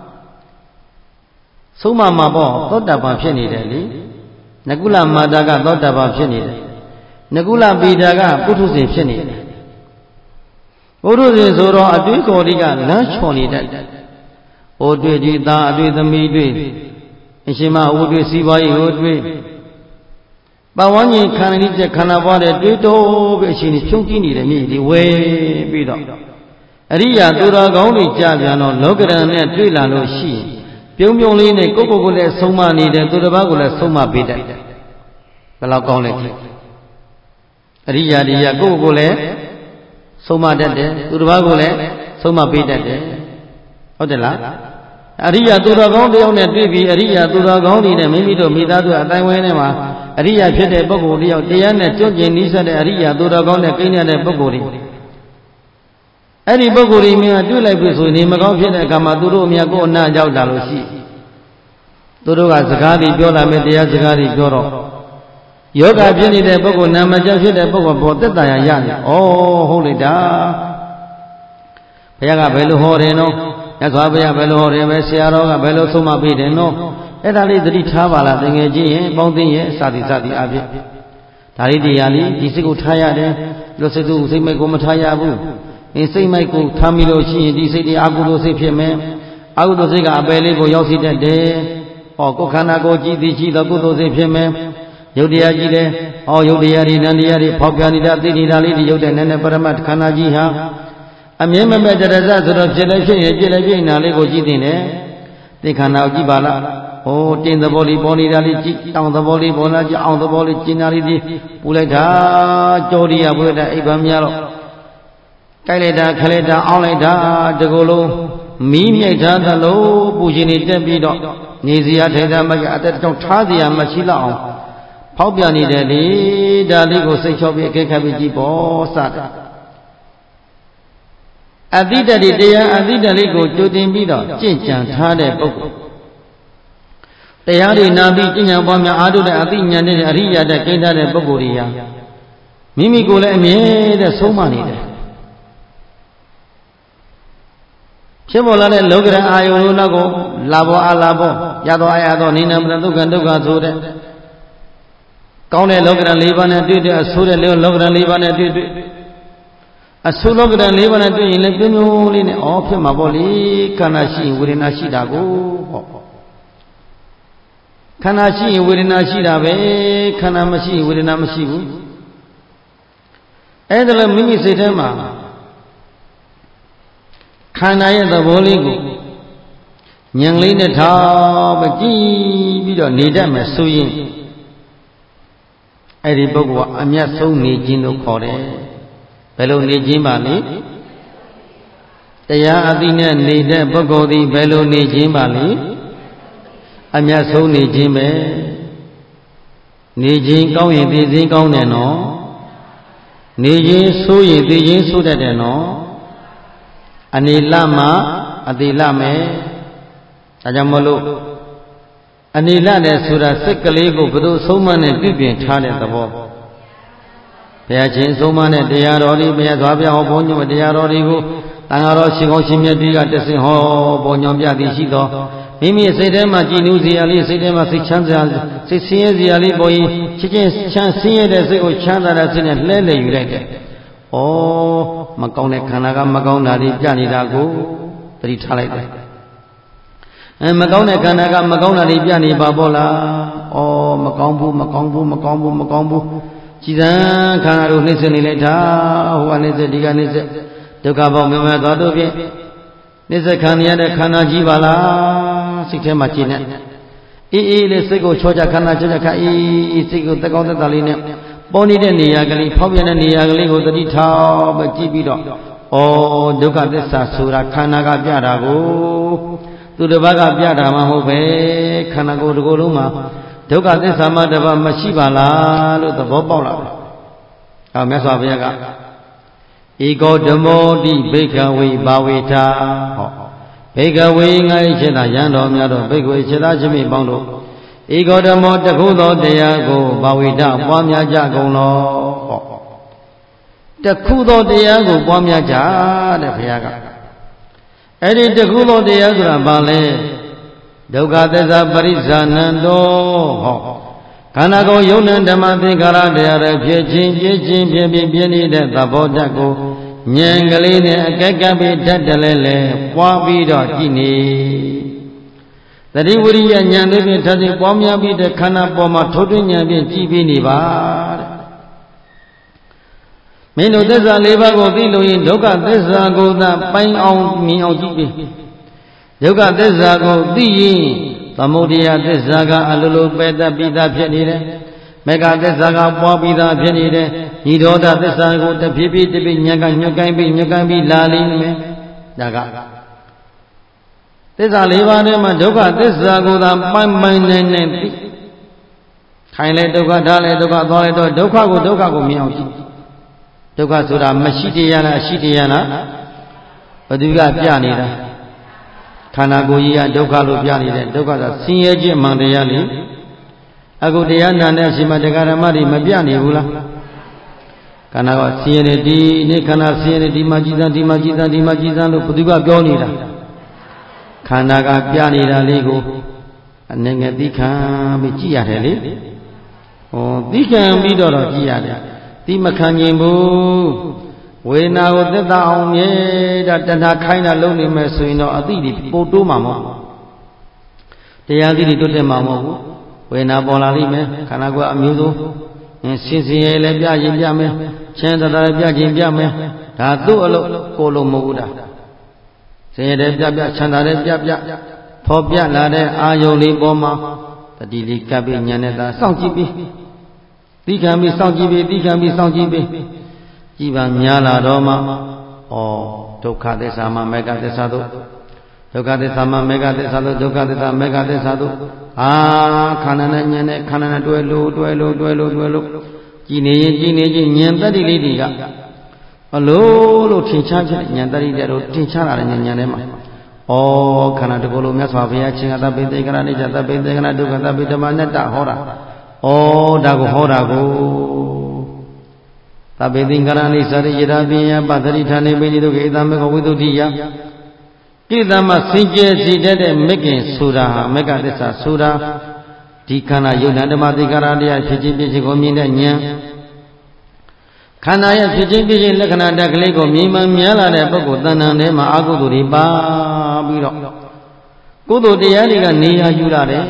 မှာပေါ့သောတာပန်ဖြစ်နေတယ်လေနကုလမာတာကသောတာပန်ဖြစ်နေတယ်နကုလပိတာကပုထုဇဉ်ဖြစ်နေတယ်ပုထုဇဉ်ဆိုတော့အတွေ့ကိုယ်တွေကလမ်းချော်နေတတ်တယ်ဟိုတွေ့ဒီသားအတွေ့သမီးတွေ့အရှင်မဟိုတွေ့စီးပွားရေးဟိုတွေ့ပတ်ဝန်းကျင်ခန္ဓာကြီးခန္ဓာပွားတဲ့တွေးတိုးပြီးအရှင်ကြီးဖြုံးကြည့်နေတယ်မြေဒီဝဲပြီးတော့အရိယာသူတော်ကောင်းတွေကြာပြန်တော့လောကရန်နဲ့တွေ့လာလို့ရှိရင်ပြုံးလေးနဲ့ကိုယ်လည်းဆုံးမနေတယ်သူတစ်ပါးကိုလည်းဆုံးမပေးတတ်တယ်ဘယ်လောက်ကောင်းလဲအရိယာတွေကကိုယ်လည်းဆုံးမတတ်တယ်သူတစ်ပါးကိုလည်းဆုံးမပေးတတ်တယ်ဟုတ်တယ်လားအရိယာသူတော်ကောင်းတယောက်နဲ့တွေ့ပြီးအရိယာသူတော်ကောင်းတွေနဲ့မိမိတို့မိသားစုအတိုင်းဝိုင်းထဲမှာအရိယာဖြစ်တဲ့ပုဂ္ဂိုလ်တယောက်တရားနဲ့ကြွကျင်နှိစက်တဲ့အရိယာသူတော်ကောင်းနဲ့ကိန်းတဲ့ပုဂ္ဂိုလ်တွေအဲ့ဒီပုဂ္ဂိုလ်တွေများတွေ့လိုက်ပြီဆိုရင်ဒီမကောင်းဖြစ်တဲ့အခါမှာသူတို့အများကိုအနာကြောက်တာလို့ရှိသူတို့ကစကားတွေပြောလာမယ်တရားစကားတွေပြောတော့ယောဂဖြစ်နေတဲ့ပုဂ္ဂိုလ်နာမကျဖြစ်တဲ့ပုဂ္ဂိုလ်ပေါ်သက်သာရရတယ်။ဩဟုတ်လိုက်တာဘုရားကဘယ်လိုဟောတယ်နော်မြတ်စွာဘုရားဘယ်လိုဟောတယ်ပဲဆရာတော်ကဘယ်လိုဆုံးမပေးတယ်နော်အဲ့ဒါလေးသတိထားပါလားတကယ်ကြီးရင်ပေါင်းသိရင်စသည်အဖြစ်ဒါလေးတရားလေးဒီစိတ်ကိုထားရတယ်လို့စိတ်ကိုစိတ်မိုက်ကိုမထားရဘူးအင်းစိတ်မိုက်ကိုထားမိလို့ရှိရင်ဒီစိတ်တွေအကုသိုလ်စိတ်ဖြစ်မယ်အကုသိုလ်စိတ်ကအပယ်လေးကိုရောက်စီတတ်တယ်ဟောကိုယ်ခန္ဓာကိုကြည်သိရှိသောကုသိုလ်စိတ်ဖြစ်မယ်ယုတ်တရားကြီးတယ်ဟောယုတ်တရားတွေနန္တရားတွေဖောက်ပြန်နေတာသိနေတာလေးတွေယုတ်တဲ့နည်းနည်းပရမတ်ခန္ဓာကြီးဟာအမြဲမမဲ့တရဇဆိုတော့ဖြစ်လည်းဖြစ်ရင်ပြည့်လည်းပြည့်နာလေးကိုကြည့်တင်တယ်သိခန္ဓာကိုကြည့်ပါလားဟိုတင်းသဘောလေးပေါ်နေတာလေးကြည့်တောင်သဘောလေးပေါ်လာကြည့်အောင်သဘောလေးကျင်နာလေးဒီပူလိုက်တာကြောရီရပူလိုက်တာအိပ်ပါများတော့ကြိုက်လိုက်တာခလိုက်တာအောင်းလိုက်တာတကူလုံးမီးမြိုက်ထားသလိုပူရှင်နေတက်ပြီးတော့နေစရာထိုင်တာမကအတက်တောင်ထားစရာမရှိတော့အောင်ဖောက်ပြန်နေတယ်လေဒါလေးကိုစိတ်ချောပြီးအကဲခတ်ပြီးကြည့်ပေါ်စတယ်အတိတ္တတရားအတိတ္တလေးကိုကြိုတင်ပြီးတော့ကြင့်ကြံထားတဲ့ပုဂ္ဂိုလ်တရားတွေနာပြီးကျင့်ကြံပွားများအားထုတ်တဲ့အသိဉာဏ်နဲ့အရိယာတဲ့ကိန်းတဲ့ပုဂ္ဂိုလ်တွေဟာမိမိကိုယ်လည်းအမြဲတည်းဆုံးမနေတယ်ဖြစ်ပေါ်လာတဲ့လောကရန်အာယုန်တို့နောက်ကိုလာဘောအာလာဘောရသောအာရသောနိနံပရဒုက္ခဒုက္ခဆိုတဲ့ကောင်းတဲ့လောကရန်၄ပါးနဲ့တွေ့တဲ့အဆိုးတဲ့လောကရန်၄ပါးနဲ့တွေ့အဆုလောကရန်၄ပါးနဲ့တွေ့ရင်လည်းပြင်းပြင်းလေးနဲ့ဖြစ်မှာပေါ့လေခန္ဓာရှိရင်ဝေဒနာရှိတာကိုခန္ဓာရှိရင်ဝေဒနာရှိတာပဲခန္ဓာမရှိရင်ဝေဒနာမရှိဘူးအဲ့ဒါလည်းမိမိစိတ်ထဲမှာခန္ဓာရဲ့သဘောလေးကိုဉာဏ်လေးနဲ့ထားပြီးကြည့်ပြီးတော့နေတတ်မယ်ဆိုရင်အဲ့ဒီပုဂ္ဂိုလ်ကအမြတ်ဆုံးနေခြင်းလို့ခေါ်တယ်ဘယ်လိုနေခြင်းပါလဲတရားအသိနဲ့နေတဲ့ပုဂ္ဂိုလ်သည်ဘယ်လိုနေခြင်းပါလဲအမြတ်ဆုံးနေခြင်းပဲနေခြင်းကောင်းရင်သိခြင်းကောင်းတယ်နော်နေခြင်းဆိုးရင်သိခြင်းဆိုးတတ်တယ်နော်အနေလမှအတိလမယ်ဒါကြောင့်မလို့အနေလနဲ့ဆိုတာစိတ်ကလေးကိုဘယ်လိုဆုံးမနဲ့ပြုပြင်ထားတဲ့သဘောဘုရားရှင်ဆုံးမနဲ့တရားတော်ဒီဘုရားသွားပြဟောဘုန်းကြီးတရားတော်တွေကိုတန်ဃာတော်ရှင်ကောင်းရှင်မြတ်တွေကတဆင့်ဟောဘုံညောင်ပြသည်ရှိသောမိမိစိတ်ထဲမှာကြည်နူးစရာလေးစိတ်ထဲမှာစိတ်ချမ်းသာစိတ်ဆင်းရဲစရာလေးပေါ်ရင်ချစ်ချင်းချမ်းဆင်းရဲတဲ့စိတ်ကိုချမ်းသာတဲ့စိတ်နဲ့လှဲလှဲယူလိုက်တယ်။ဩမကောင်းတဲ့ခန္ဓာကမကောင်းတာတွေပြနေတာကိုသတိထားလိုက်တယ်။မကောင်းတဲ့ခန္ဓာကမကောင်းတာတွေပြနေပါပေါ့လား။ဩမကောင်းဘူးမကောင်းဘူးမကောင်းဘူးမကောင်းဘူးကြည်စံခန္ဓာတို့နှိမ့်စနေလိုက်တာဟိုကနှိမ့်စဒီကနှိမ့်စဒုက္ခပေါင်းမြတ်သွားတို့ဖြင့်နှိမ့်စခံရတဲ့ခန္ဓာကြီးပါလားစိတ်ထဲမှာကြည်နေအေးအေးလေးစိတ်ကိုချောချခန္ဓာချောချခအေးစိတ်ကိုတက်ကောင်းတက်တာလေးနဲ့ပေါ်နေတဲ့နေရာကလေးဖောက်ပြန်တဲ့နေရာကလေးကိုတတိထားပဲကြည့်ပြီးတော့ဩဒုက္ခသစ္စာဆိုတာခန္ဓာကပြတာကိုသူတစ်ပါးကပြတာမှမဟုတ်ပဲခန္ဓာကိုယ်တစ်ခုလုံးမှာဒုက္ခသစ္စာမှတစ်ပါးမရှိပါလားလို့သဘောပေါက်လာတယ်။ဟောမြတ်စွာဘုရားကဧကောဓမ္မောတိဘိက္ခဝေဘာဝေထာဟောဘိက္ခဝေငါ၏စေတယံတော်များတော်ဘိက္ခဝေစေတချင်းမိပေါင်းတို့ဧကောဓမ္မောတခုသောတရားကိုဘာဝေထပွားများကြကုန်လောဟောတခုသောတရားကိုပွားများကြတဲ့ဘုရားကအဲ့ဒီတခုသောတရားဆိုတာဘာလဲဒုက္ခသစ္စာပရိစ္ဆာနံတောဟောခန္ဓာကိုယ်ယုံနဲ့ဓမ္မသင်္ခါရတရားတွေဖြစ်ခြင်းပြည့်ခြင်းပြည့်ပြီးပြည့်နေတဲ့သဘောဓာတ်ကိုဉာဏ်ကလေးနဲ့အကဲကပ်ပြီးဓာတ်တလဲလဲပွားပြီးတော့ကြည့်နေသတိဝိရိယဉာဏ်လေးဖြင့်ထပ်ပြီးပွားများပြီးတဲ့ခန္ဓာပေါ်မှာထိုးထွင်းဉာဏ်ဖြင့်ကြည့်ပြီးနေပါတဲ့မင်းတို့သစ္စာ၄ပါးကိုသိလို့ရင်ဒုက္ခသစ္စာကိုသာပိုင်အောင်မြင်အောင်ကြည့်ပြီးဒုက္ခသစ္စာကိုသိရင်သမုဒယသစ္စာကအလိုလိုပယ်တတ်ပြီးသားဖြစ်နေတယ်မေဃသစ္စာကပွားပြီးသားဖြစ်နေတယ်ညီတော်သစ္စာကိုတဖြည်းဖြည်းတဖြည်းညံကညွတ်ကိုင်းပြီးလာလိမ့်မယ်ဒါကသစ္စာ၄ပါးထဲမှာဒုက္ခသစ္စာကိုသာပိုင်နေသိခိုင်လေဒုက္ခထားလေဒုက္ခသွားလေတော့ဒုက္ခကိုမြင်အောင်ကြည့်ဒုက္ခဆိုတာမရှိတရားလားအရှိတရားလားဘယ်သူကပြနေတာခန္ဓာကိုယ်ကြီးကဒုက္ခလို့ပြနေတယ်ဒုက္ခဆိုဆင်းရဲခြင်းမှန်တရားလေအခုတရားနာတဲ့အချိန်မှာတရားဓမ္မတွေမပြနေဘူးလားခန္ဓာကဆင်းရဲတယ်ဒီနေ့ခန္ဓာဆင်းရဲတယ်ဒီမှာကြည်စမ်းလို့ဘယ်သူကပြောနေတာခန္ဓာကပြနေတာလေးကိုအနေငယ်သိခံပြီးကြည့်ရတယ်လေဟောသိခံပြီးတော့ကြည့်ရတယ်သိမခံခြင်းဘူးဝေဒနာကိုသက်သာအောင်မြဲတာတဏှာခိုင်းတာလုံးနေမယ်ဆိုရင်တော့အသိတွေပို့တိုးမှာမဟုတ်တရားသိတွေတိုးတက်မှာမဟုတ်ဘူးဝေဒနာပေါ်လာလိမ့်မယ်ခန္ဓာကိုယ်အမျိုးစုံဆင်းရဲလည်းပြရင်ပြမယ်ချမ်းသာလည်းပြခြင်းပြမယ်ဒါသူ့အလုပ်ကိုလုံးမဟုတ်ဘူးဒါဆင်းရဲတယ်ပြချမ်းသာတယ်ပြဖော်ပြလာတဲ့အာယုန်လေးပေါ်မှာတတိလေးကပ်ပြီးဉာဏ်နဲ့သာစောင့်ကြည့်ပြီးသိခံပြီးစောင့်ကြည့်ပြီးကြည်ပါများလာတော့မှဩဒုက္ခသစ္စာမှာမေဃသစ္စာတို့ဒုက္ခသစ္စာမှာမေဃသစ္စာတို့ဒုက္ခသစ္စာမေဃသစ္စာတို့ခန္ဓာနဲ့ဉာဏ်နဲ့ခန္ဓာနဲ့တွဲလို့ကြည်နေရင်ဉာဏ်တတ္တိလေးတွေကအလိုလို့ထင်ရှားချက်ဉာဏ်တတ္တိတွေတော့ထင်ရှားလာတဲ့ဉာဏ်ထဲမှာခန္ဓာတစ်ခုလုံးမြတ်စွာဘုရားရှင်ကသဗ္ဗေသေကရနိစ္စသဗ္ဗေသေကရဒုက္ခသဗ္ဗေဓမ္မနတ္တဟောတာဒါကိုဟောတာကိုသဗ္ဗေသင်္ကာရနိစ္စရိယရာပိယပသရိဌာနေပိနိဒုက္ခေသမေဃဝိသုဒ္ဓိယကိတမစင်ကြယ်စီတတ်တဲ့မဂ္ဂင်ဆိုတာဟာမေဃသစ္စာဆိုတာဒီခန္ဓာယုတ်ဓမ္မသင်္ကာရတရားဖြစ်ခြင်းပြည့်ခြင်းကိုမြင်တဲ့ဉာဏ်ခန္ဓာရဲ့ဖြစ်ခြင်းပြည့်ခြင်းလက္ခဏာတက်ကလေးကိုမြင်မှများလာတဲ့ပုဂ္ဂိုလ်တဏ္ဍာထဲမှာအကုသိုလ်တွေပါပြီးတော့ကုသိုလ်တရားတွေကနေရာယူလာတယ်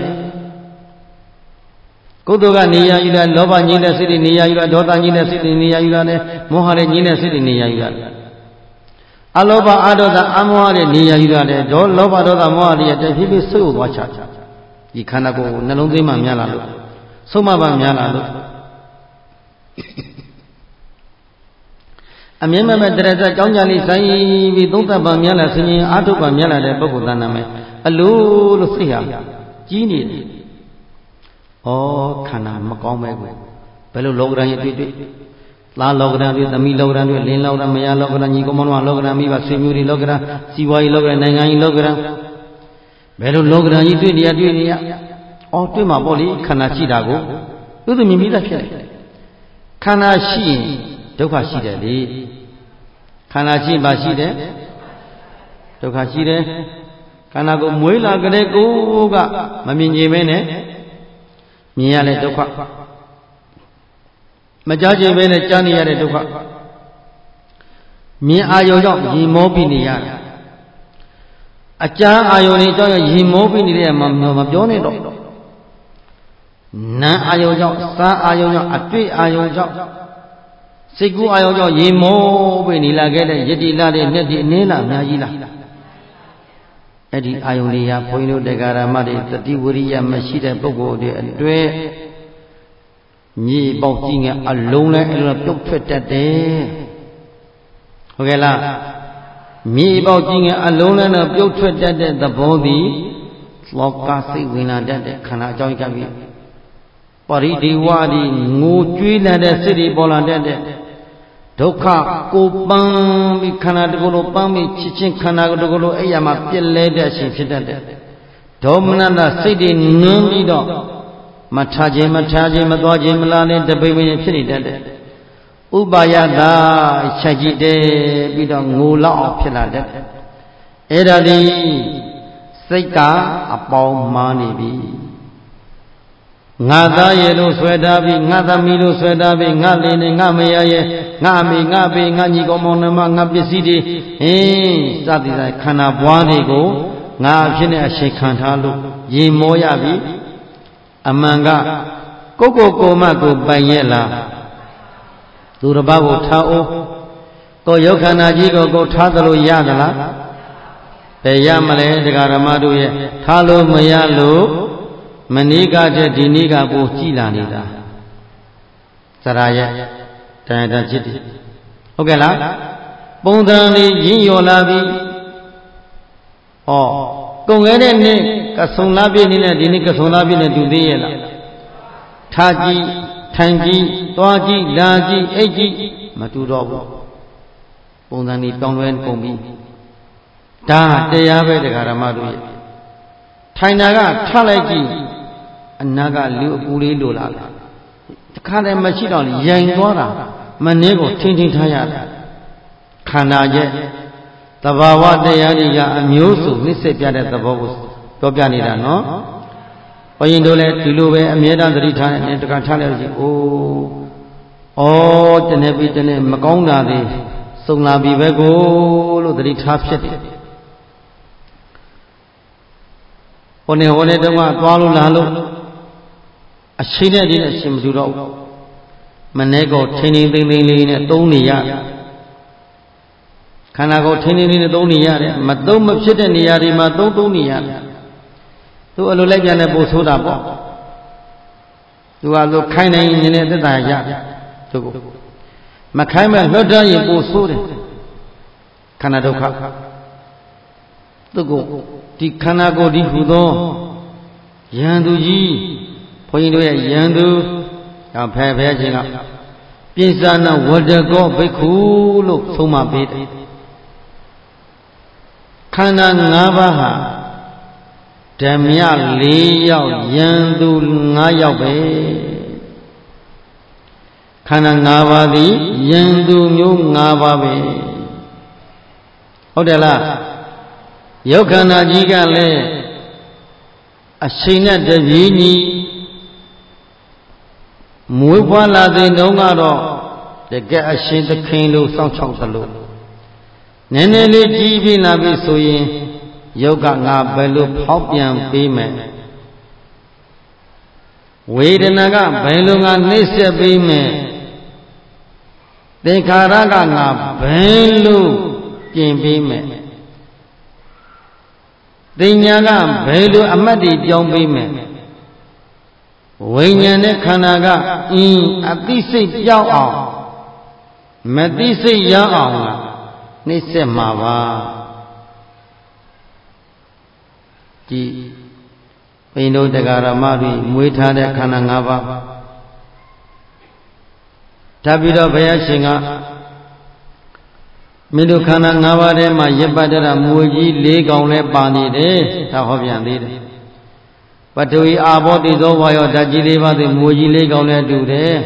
ကုသိုလ်ကနေရာယူလာလောဘညင်းတဲ့စိတ်တွေနေရာယူလာဒေါသညင်းတဲ့စိတ်တွေနေရာယူလာတယ်မောဟရဲ့ညင်းတဲ့စိတ်တွေနေရာယူလာတယ်အလောဘအဒေါသအမောဟရဲ့နေရာယူလာတယ်လောဘဒေါသမောဟတွေတဖြည်းဖြည်းဆုပ်သွားချဒီခန္ဓာကိုယ်နှလုံးသွင်းမှများလာလို့ဆုံးမပါများလာလို့အမြဲမဲ့တရဇကြောင်းကြလေးဆိုင်ပြီးသုံးသပ်ပါများလာဆင်ရင်အာထုပ်ပါများလာတဲ့ပုဂ္ဂိုလ်တဏ္ဍာမယ်အလိုလို့စိတ်ဟာကြီးနေတယ်ခန္ဓာမကောင်းပဲကွယ်ဘယ်လိုလောကရန်ရဲ့တွေ့သားလောကရန်တွေသမီးလောကရန်တွေလင်းလောကရန်မယားလောကရန်ညီကောင်မောင်လောကရန်မိဘဆွေမျိုးတွေလောကရန်စီးပွားရေးလောကရန်နိုင်ငံရေးလောကရန်ဘယ်လိုလောကရန်ကြီးတွေ့နေရတွေ့မှာပေါ့လေခန္ဓာရှိတာကိုသူမြင်မိသားဖြစ်တယ်ခန္ဓာရှိရင်ဒုက္ခရှိတယ်လေခန္ဓာရှိပါရှိတယ်ဒုက္ခရှိတယ်ခန္ဓာကိုမွေးလာကြတဲ့ကိုကမမြင်ကြပဲနဲ့မြင်ရတဲ့ဒုက္ခမကြားကြပဲနဲ့ကြားနေရတဲ့ဒုက္ခမြင်အာယုံကြောင့်ရင်မောပြီးနေရတယ်အကြားအာယုံတွေကြောင့်ရင်မောပြီးနေတဲ့မပြောနဲ့တော့နာအာယုံကြောင့်စားအာယုံကြောင့်အတွေ့အာယုံကြောင့်စိတ်ကူးအာယုံကြောင့်ရင်မောပြီးနေလာခဲ့တဲ့ယတိလာတဲ့နှစ်ဒီအနည်းလားအများကြီးလားအဲ့ဒီအာယုန်လေးဟာဘုန်းကြီးတို့တရားဓမ္မတွေတတိဝရိယမရှိတဲ့ပုဂ္ဂိုလ်တွေအတွေ့မြေပေါက်ကြီးငယ်အလုံးလဲအဲ့လိုပြုတ်ထွက်တတ်တယ်ဟုတ်ကဲ့လားမြေပေါက်ကြီးငယ်အလုံးလဲတော့ပြုတ်ထွက်တတ်တဲ့သဘောသည်လောကစိတ်ဝင်လာတတ်တဲ့ခန္ဓာအကြောင်းကပ်ပြီးပရိဒီဝါဒီငိုကြွေးလာတဲ့စိတ်တွေပေါ်လာတတ်တဲ့ဒုက္ခကိုပန်းပြီးခန္ဓာတကူလိုပန်းပြီးချစ်ချင်းခန္ဓာတကူလိုအဲ့ရမှာပြက်လဲတဲ့အချိန်ဖြစ်တတ်တယ်ဒေါမနတစိတ်တွေနွမ်းပြီးတော့မထားခြင်းမသွားခြင်းမလားနဲ့တပိပိဖြစ်နေတတ်တယ်ဥပါယတာချက်ကြည့်တယ်ပြီးတော့ငိုလောက်အောင်ဖြစ်လာတတ်တယ်အဲ့ဒါဒီစိတ်ကအပေါင်းမှားနေပြီငါသားရဲ့လို့ဆွဲထားပြီးငါသမီးလို့ဆွဲထားပြီးငါလေးနဲ့ငါမယားရဲ့ငါအမေငါဖေငါညီကောင်မောင်နှမငါပစ္စည်းတွေစသည်ဆိုင်ခန္ဓာပွားတွေကိုငါအဖြစ်နဲ့အရှိခံထားလို့ရင်မောရပြီအမှန်ကကိုမကိုပိုင်ရဲ့လားသူတစ်ပါးကိုထားအောင်ကိုရုပ်ခန္ဓာကြီးကိုထားသလိုရသလားဘယ်ရမလဲတရားဓမ္မတို့ရဲ့ထားလို့မရလို့မနီးကတဲ့ဒီနေ့ကပိုကြည်လာနေတာစရာရဲ့တန်တန်จิตဟုတ်ကဲ့လားပုံသဏ္ဍာန်လေးရင်းရော်လာပြီကုန်ခဲ့တဲ့နေ့ကဆုံလာပြည့်နေတဲ့ဒီနေ့ကဆုံလာပြည့်နဲ့တူသေးရဲ့လားထားကြည့်ထိုင်ကြည့်သွားကြည့်လာကြည့်အိတ်ကြည့်မတူတော့ဘူးပုံစံကြီးတောင်းလဲကုန်ပြီဒါတရားပဲတရားဓမ္မတို့ရဲ့ထိုင်တာကထလိုက်ကြည့်အနာကလူအပူလေးလိုလာတယ်တခါတည်းမရှိတော့ရိုင်သွားတာမနှဲကိုထင်းထားရတယ်ခန္ဓာရဲ့သဘာဝတရားတွေကအမျိုးစုနှိစ္စပြတဲ့သဘောကိုပြောပြနေတာနော်ဘုရင်တို့လည်းဒီလိုပဲအမြဲတမ်းသတိထားနေတခါထားလိုက်လို့တနေ့ပြီးတနေ့မကောင်းတာတွေစုံလာပြီပဲကိုလို့သတိထားဖြစ်တယ်ဟိုနေ့တုန်းကသွားလို့လာလို့အချိန်နဲ့ဒီနဲ့အချိန်မတူတော့ဘူးမနေ့ကထိန်းသိမ်းလေးနဲ့သုံးနေရခန္ဓာကိုယ်ထိန်းသိမ်းလေးနဲ့သုံးနေရတယ်မသုံးမဖြစ်တဲ့နေရာတွေမှာသုံးနေရတယ်သူအလိုလိုက်ပြန်တဲ့ပို့ဆိုးတာပေါ့သူကလိုခိုင်းနိုင်ရင်လည်းသက်သာရသူကမခိုင်းမဲ့လွတ်တတ်ရင်ပို့ဆိုးတယ်ခန္ဓာဒုက္ခသူကဒီခန္ဓာကိုယ်ဒီဟူသောယံသူကြီးဘုန်းကြီးတို့ရဲ့ယံသူဖဲခြင်းကပိဿာနဝတ္တကောဘိက္ခုလို့ဆုံးမပေးတယ်ခန္ဓာ၅ပါးဟာဓမ္မ၄ယောက်ယံသူ၅ယောက်ပဲခန္ဓာ၅ပါးသည်ယံသူမျိုး၅ပါးပဲဟုတ်တယ်လားရုပ်ခန္ဓာကြီးကလည်းအချိန်နဲ့တပြေးညီမွေးဖွားလာတဲ့တုန်းကတော့တကယ်အရှင်သခင်လိုစောင့်ချောက်သလိုနည်းနည်းလေးကြီးပြင်းလာပြီဆိုရင်ရုပ်ကငါဘယ်လိုဖောက်ပြန်ပေးမယ်ဝေဒနာကဘယ်လိုငါနှိမ့်ဆက်ပေးမယ်သင်္ခါရကငါဘယ်လိုပြင်ပေးမယ်သိညာကဘယ်လိုအမှတ်တွေပြောင်းပေးမယ်ဝိညာဉ်နဲ့ခန္ဓာကအသိစိတ်ပြောင်းအောင်မသိစိတ်ရအောင်ကနှိမ့်ဆက်မှာပါဒီိန္ဒုတက္ကရာမတွေမွေးထားတဲ့ခန္ဓာ၅ပါးထပ်ပြီးတော့ဘုရားရှင်ကမင်းတို့ခန္ဓာ၅ပါးထဲမှာရစ်ပတ်တဲ့မွေကြီး၄ကောင်လဲပါနေတယ်ဒါဟောပြန်သေးတယ်ပထဝီအာဘောတိသောဘာယောဓာတ်ကြီး၄ပါးသိမွေကြီး၄ကောင်လဲတူတယ်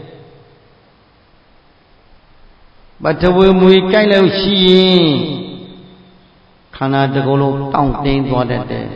ပထဝီမွေကြိုက်လို့ရှိရင်ခန္ဓာတစ်ခုလုံးတောင့်တင်းသွားတတ်တယ်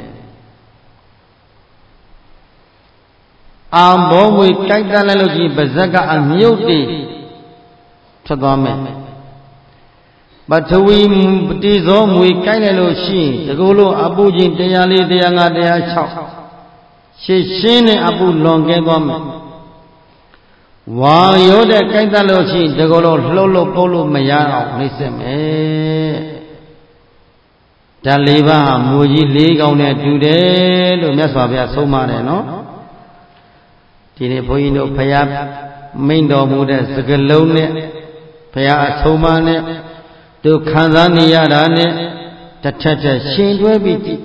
အာဘောမွေကြိုက်တတ်လိုက်လို့ရှိရင်ပါဇက်ကအမြုပ်တည်ထွက်သွားမယ်ပထဝီတိဇောမွေကြိုက်လိုက်လို့ရှိရင်ဒီကုလို့အပုချင်း104 105 106ရှင်းရှင်းနဲ့အပုလွန်ကဲသွားမယ်ဝါရောတဲ့ကြိုက်တတ်လို့ရှိရင်ဒီကုလို့လှုပ်လို့ပုတ်လို့မရအောင်နှိမ့်ဆက်မယ်ဓာတ်၄ပါးဟာမွေကြီး၄ကောင်နဲ့တူတယ်လို့မြတ်စွာဘုရားဆုံးမတယ်နော်ဒီနေ့ဘုန်းကြီးတို့ဘုရားမိန့်တော်မူတဲ့စကားလုံးနဲ့ဘုရားအဆုံးအမနဲ့တို့ခံစားနေရတာနဲ့တစ်ထက်ထက်ရှင်တွဲပြီးကြည့်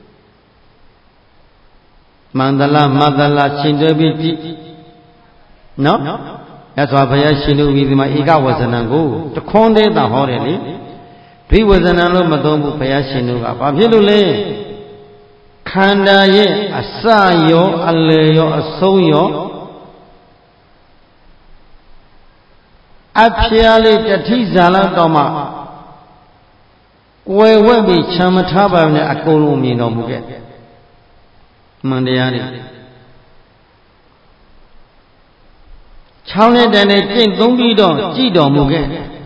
မန္တလာမတ္တလာရှင်တွဲပြီးကြည့်နော်မြတ်စွာဘုရားရှင်တို့ပြီးဒီမှာဧကဝဇ္ဇနံကိုတခွန်းသေးတာဟောတယ်လေဒွိဝဇ္ဇနံလို့မသုံးဘူးဘုရားရှင်တို့ကဘာဖြစ်လို့လဲခန္ဓာရဲ့အစရောအလယ်ရောအဆုံးရောအဖျားလေးတတိဇာလောက်တော့မှကွယ်ဝဲပြီးချမ်းမထားပါနဲ့အကုန်လုံးမြင်တော်မူခဲ့မှန်တရားတွေချောင်းနဲ့တန်နဲ့ကျင့်သုံးပြီးတော့ကြည်တော်မူခဲ့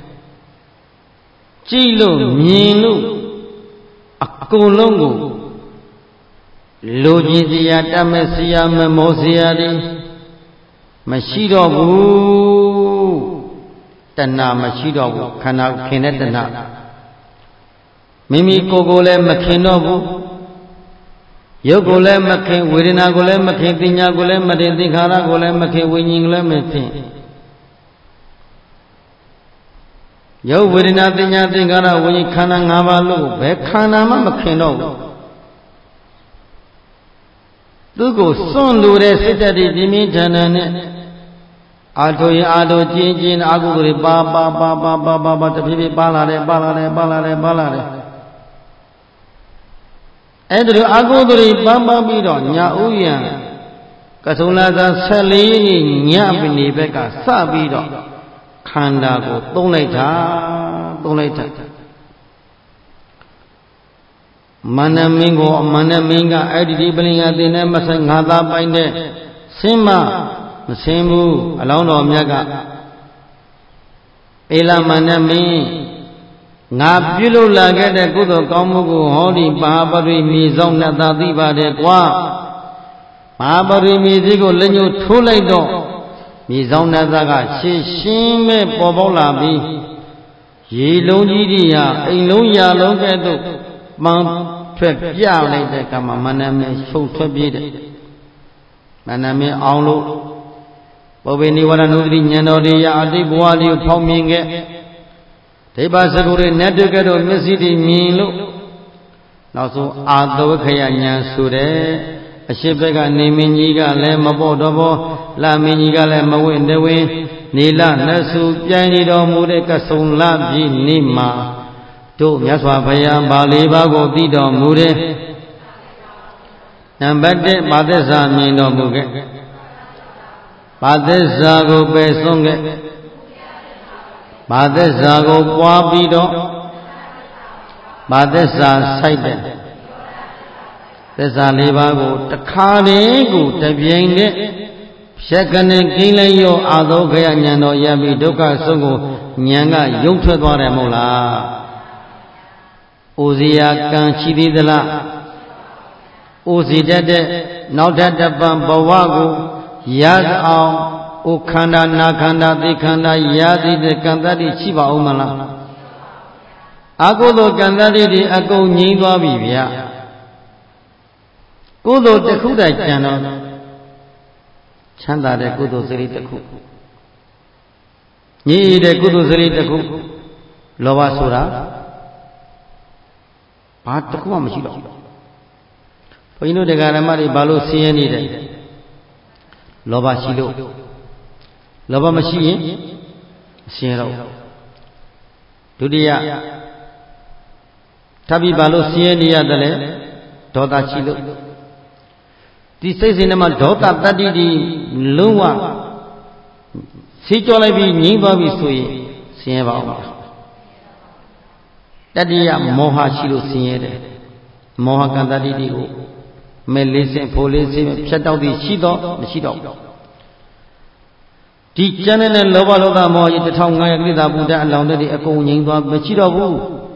ကြည်လို့မြင်လို့အကုန်လုံးကိုလူကြီးစရာတတ်မဲ့စရာမမောစရာတွေမရှိတော့ဘူးတဏှာမရှိတော့ဘူးခန္ဓာခင်တဲ့တဏှာမိမိကိုယ်ကိုလည်းမခင်တော့ဘူးရုပ်ကိုလည်းမခင်ဝေဒနာကိုလည်းမခင်ပညာကိုလည်းမတင်သင်္ခါရကိုလည်းမခင်ဝိညာဉ်ကိုလည်းမခင်ရုပ်ဝေဒနာပညာသင်္ခါရဝိညာဉ်ခန္ဓာ၅ပါးလို့ဘယ်ခန္ဓာမှမခင်တော့ဘူးသူကိုစွန့်လိုတဲ့စိတ်ဓာတ်တွေပြင်းပြင်းထန်ထန်နဲ့အာထုရင်အာထုကျင်းကျင်းအကုသိုလ်တွေပါတဖြည်းဖြည်းပါလာတယ်အဲ့ဒါလိုအကုသိုလ်တွေပါပြီးတော့ညာဥယံကထုံလာသာ14နှစ်ညနေဘက်ကစပြီးတော့ခန္ဓာကိုသုံးလိုက်တာမန္တမင်းကိုမန္တမင်းကအဲ့ဒီပလင်ကတင်တဲ့မဆိုင်ငါသားပိုင်းတဲ့ဆင်းမမဆင်းဘူးအလောင်းတော်မြတ်ကအေလာမန္တမင်းငါပြုလုပ်လာခဲ့တဲ့ကုသိုလ်ကောင်းမှုကိုဟောဒီမဟာပရိမြေဆောင်နဲ့သာသိပါတယ်ကွာမဟာပရိမြေကြီးကိုလက်ညှိုးထိုးလိုက်တော့မြေဆောင်နဲ့သာကရှင်းရှင်းပဲပေါ်ပေါက်လာပြီးရေလုံးကြီးတွေဟာအိမ်လုံးရာလုံးကဲ့သို့ပန်းထွက်ပြလိုက်တဲ့ကမှမန္တမင်းရှုံထွက်ပြေးတယ်မန္တမင်းအောင်လို့ပုဗ္ဗေနိဝရဏုတိဉာဏ်တော်တရားအတိတ်ဘဝလေးကိုဖောက်မြင်ခဲ့ဒိဗ္ဗစကုတွေနဲ့တွေ့ကြတော့မျက်စိတွေမြင်လို့နောက်ဆုံးအာသဝခယဉာဏ်ဆိုတဲ့အရှိဘက်ကနေမင်းကြီးကလည်းမပေါ့တော့ဘောလမင်းကြီးကလည်းမဝင့်တဝင်းနေလနှစ်စုပြိုင်နေတော်မူတဲ့ကဆုံလပြည်နေ့မှာတို့မြတ်စွာဘုရားပါဠိပါကိုသိတော်မူတဲ့နံပါတ်1ပါသစ္စာမြင်တော်မူခဲ့ပါသစ္စာကိုပယ်ဆုံးခဲ့ပါသစ္စာကိုပွားပြီးတော့ပါသစ္စာစိုက်တဲ့သစ္စာ၄ပါးကိုတခါတည်းကိုတပြိုင်တည်းဖြတ်ကနေကိန်းလိုက်ရောအာသောခရဉာဏ်တော်ရပြီးဒုက္ခဆုံးကိုဉာဏ်ကရုပ်ထွက်သွားတယ်မဟုတ်လားအိုဇီယာကံရှိသေးသလားအိုဇီတတ်တဲ့နောက်ထပ်တပံဘဝကိုရအောင်အိုခန္ဓာနာခန္ဓာသိခန္ဓာရသည်တဲ့ကံတတ္တိရှိပါဦးမလားအကုသိုလ်ကံတတ္တိတွေအကုန်ငြိမ်းသွားပြီဗျာကုသိုလ်တစ်ခုတည်းကျန်တော့ချမ်းသာတဲ့ကုသိုလ်စရိတစ်ခုညီတဲ့ကုသိုလ်စရိတစ်ခုလောဘဆိုတာဘာတစ်ခုမှမရှိတော့ဘဘုန်းကြီးတို့တရားဓမ္မတွေဘာလို့ဆင်းရဲနေတယ်လောဘရှိလို့လောဘမရှိရင်ဆင်းရဲတော့ဒုတိယထပ်ပြီးဘာလို့ဆင်းရဲနေရတယ်လဲဒေါသရှိလို့ဒီစိတ်စဉ်ထဲမှာဒေါသတတ္တိဒီလုံးဝစီးကြောလိုက်ပြီးငြိမ်းသွားပြီဆိုရင်ဆင်းရဲပါအောင်တတိယမောဟရှိလို့ဆင်းရဲတယ်မောဟကံတတ္တိဒီကိုမဲလေးစင်ဖိုလေးစင်ဖြတ်တောက်ပြီးရှိတော့မရှိတော့ဒီကျန်တဲ့လောဘလောဘမောဟကြီး1500ကိလေသာဘုဒ္ဓအလောင်းတွေအကုန်ငြိမ်းသွားမရှိတော့ဘူး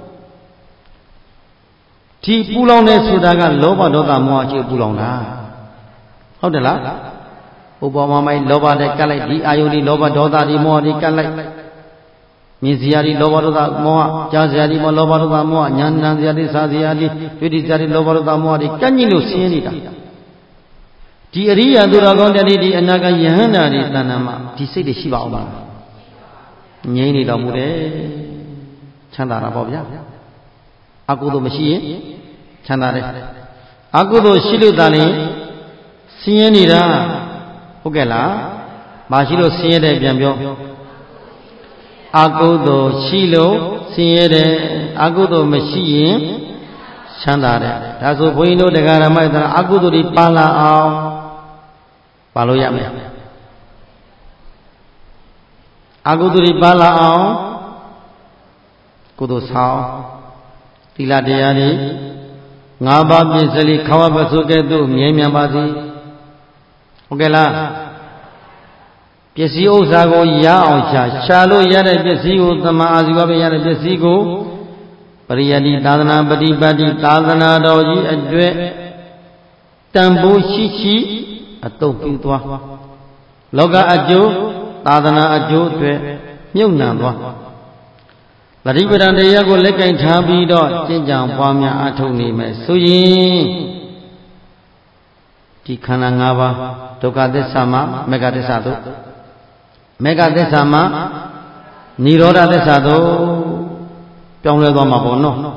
ဒီပူလောင်တဲ့ဆိုတာကလောဘဒေါသမောဟကြီးပူလောင်တာဟုတ်တယ်လားဥပမာမိုင်းလောဘနဲ့ကတ်လိုက်ဒီအာယုန်ဒီလောဘဒေါသဒီမောဟဒီကတ်လိုက်မြင်စရာဒီလောဘဒေါသမောဟကြားစရာဒီမောလောဘဒေါသမောဟဉာဏ်ဉာဏ်စရာဒီစားစရာဒီတွေ့တိစရာဒီလောဘဒေါသမောဟဒီကတ်ညိလို့ဆင်းနေတာဒီအရိယာသူတော်ကောင်းတဲ့ဒီအနာဂတ်ယဟန္တာဒီတဏ္ဍာမှာဒီစိတ်တွေရှိပါအောင်ပါငြိမ်းနေတော်မူတယ်ချမ်းသာတာပေါ့ဗျာအကုသိုလ်မရှိရင်ချမ်းသာတယ်အကုသိုလ်ရှိလို့သာလေဆင်းရဲနေတာဟုတ်ကဲ့လားမရှိလို့ဆင်းရဲတယ်ပြန်ပြောအကုသိုလ်ရှိလို့ဆင်းရဲတယ်အကုသိုလ်မရှိရင်ချမ်းသာတယ်ဒါဆိုဘုန်းကြီးတို့တရားဓမ္မတွေအကုသိုလ်တွေပါလာအောင်ပါလို့ရမယ်အကုသိုလ်တွေပါလာအောင်ကုသိုလ်ဆောင်သီလတရားတွေ5ပါးပြည့်စလိခဝပစုကဲ့သို့မြဲမြံပါစေဟုတ်ကဲ့လားပစ္စည်းဥစ္စာကိုရအောင်ရှာလို့ရတဲ့ပစ္စည်းကိုသမာအာဇီဝပဲရတဲ့ပစ္စည်းကိုပရိယတိသာသနာပฏิပတ်တိသာသနာတော်ကြီးအတွက်တန်ဖိုးရှိအတုပ်ပြုသွားလောကအကျိုးသာသနာအကျိုးအတွက်မြုပ်နှံသွားပရိပဒံတရားကိုလက်ကင်ထားပြီးတော့ကျင့်ကြံပွားများအထုတ်နေမယ်ဆိုရင်ဒီခန္ဓာ၅ပါးဒုက္ခသစ္စာမှာမေဃသစ္စာတို့မေဃသစ္စာမှာនិရောဓသစ္စာတို့ပြောင်းလဲသွားမှာပေါ့နော်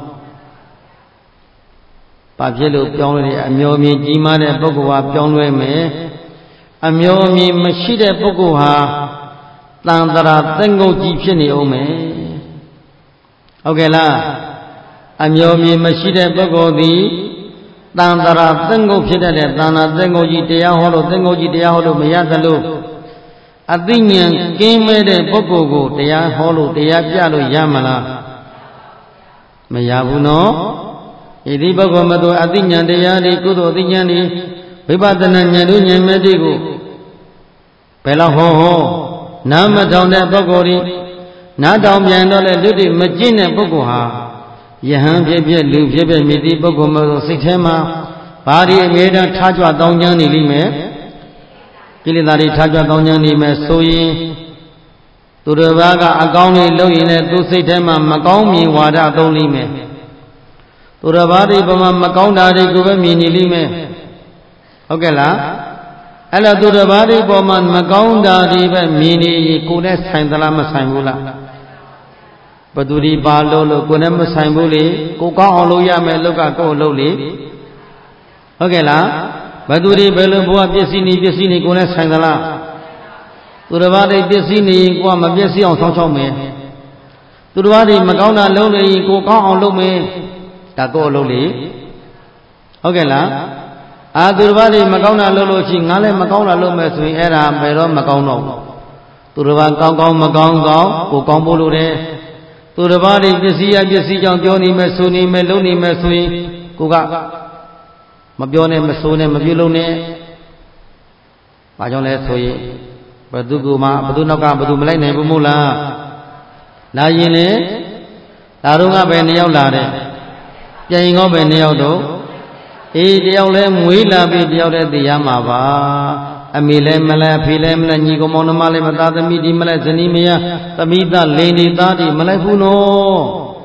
ဘာဖြစ်လို့ပြောင်းလဲတဲ့အမျိုးအမြင်ကြီးမားတဲ့ပုဂ္ဂိုလ်ဟာပြောင်းလဲမယ်အမျိုးအမြင်မရှိတဲ့ပုဂ္ဂိုလ်ဟာတန်တရာသက်ငုတ်ကြီးဖြစ်နေအောင်မယ်ဟုတ်ကဲ့လားအမျိုးအမြင်မရှိတဲ့ပုဂ္ဂိုလ်သည်တန်တရာသက်ငုတ်ဖြစ်တဲ့တန်တရာသက်ငုတ်ကြီးတရားဟောလို့သက်ငုတ်ကြီးတရားဟောလို့မရသလိုအသိဉာဏ်ကင်းမဲ့တဲ့ပုဂ္ဂိုလ်ကိုတရားဟောလို့တရားပြလို့ရမလားမရဘူးနော်ဣတိပုဂ္ဂိုလ်မတော်အသိဉာဏ်တရားတွေကုသိုလ်အသိဉာဏ်တွေဝိပဿနာဉာဏ်တို့ဉာဏ်မဲ့တွေကိုဘယ်လောက်ဟောနားမထောင်တဲ့ပုဂ္ဂိုလ်တွေနားထောင်ပြန်တော့လေလူတွေမကျင့်တဲ့ပုဂ္ဂိုလ်ဟာယဟန်ဖြစ်ဖြစ်လူဖြစ်ဖြစ်မိတိပုဂ္ဂိုလ်မတော်စိတ်ထဲမှာဘာတွေအမြဲတမ်းထားကြွတောင်းကျမ်းနေလိမ့်မယ်ကိလေသာတွေထားကြွတောင်းကျမ်းနေမယ်ဆိုရင်သူတစ်ပါးကအကောင်းတွေလုပ်ရင်လည်းသူစိတ်ထဲမှာမကောင်းမြင်ဝါဒသုံးလိမ့်မယ်သူတစ်ပါးတွေပေါ်မှာမကောင်းတာတွေကိုပဲမြင်နေလိမ့်မယ်ဟုတ်ကဲ့လားအဲ့တော့သူတစ်ပါးတွေပေါ်မှာမကောင်းတာတွေပဲမြင်နေရင်ကိုယ်နဲ့ဆိုင်သလားမဆိုင်ဘူးလားဘသူဒီပါလို့ကိုယ်နဲ့မဆိုင်ဘူးလေကိုကောင်းအောင်လုပ်ရမယ်လောကကိုယ်လုပ်လေဟုတ်ကဲ့လားဘသူဒီဘယ်လိုဘဝပစ္စည်းနေကိုယ်နဲ့ဆိုင်သလားသူတစ်ပါးတွေပစ္စည်းနေရင်ကိုယ်ကမပစ္စည်းအောင်ဆောင်းချောင်းမယ်သူတစ်ပါးတွေမကောင်းတာလုပ်နေရင်ကိုယ်ကောင်းအောင်လုပ်မယ်ဒါကိုယ်လုပ်လေဟုတ်ကဲ့လားသူတစ်ပါးတွေမကောင်းတာလုပ်လို့ရှိငါလည်းမကောင်းတာလုပ်မယ်ဆိုရင်အဲ့ဒါဘယ်တော့မကောင်းတော့ဘူးသူတစ်ပါးကောင်းကောင်းမကောင်းကောင်းကိုကောင်းဖို့လိုတယ်သူတစ်ပါးတွေပစ္စည်းကြောင့်ပြောနေမယ်ဆိုနေမယ်လုပ်နေမယ်ဆိုရင်ကိုကမပြောနဲ့မဆိုနဲ့မပြုလုပ်နဲ့ဘာကြောင့်လဲဆိုရင်ဘသူကမှဘသူနောက်ကဘသူမလိုက်နိုင်ဘူးမို့လားလာရင်လေဒါတော့ကပဲ2ယောက်လာတယ်ပြန်ရင်ကောပဲ2ယောက်တော့တယောက်လဲမွေးလာပြီးတယောက်လဲသိရမှာပါအမေလဲမလဲအဖေလဲမလဲညီကောင်မောင်နှမလဲမသားသမီးဒီမလဲဇနီးမယားသမီးသားလင်ဒီသားဒီမလိုက်ဘူးနော်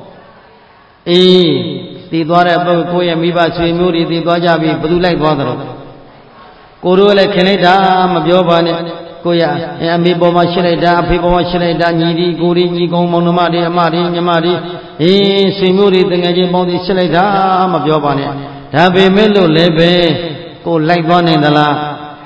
တည်သွားတဲ့ပုဂ္ဂိုလ်ကိုယ့်ရဲ့မိဘဆွေမျိုးတွေတည်သွားကြပြီဘယ်သူလိုက်သွားသလဲကိုတို့လည်းခင်လိုက်တာမပြောပါနဲ့ကိုရအမေပေါ်မှာရှင်းလိုက်တာအဖေပေါ်မှာရှင်းလိုက်တာညီဒီကိုဒီညီကောင်မောင်နှမတွေအမတွေညီမတွေဆွေမျိုးတွေတငယ်ချင်းပေါင်းတွေရှင်းလိုက်တာမပြောပါနဲ့ဒါပေမဲ့လို့လည်းပဲကိုလိုက်သွားနိုင်သလား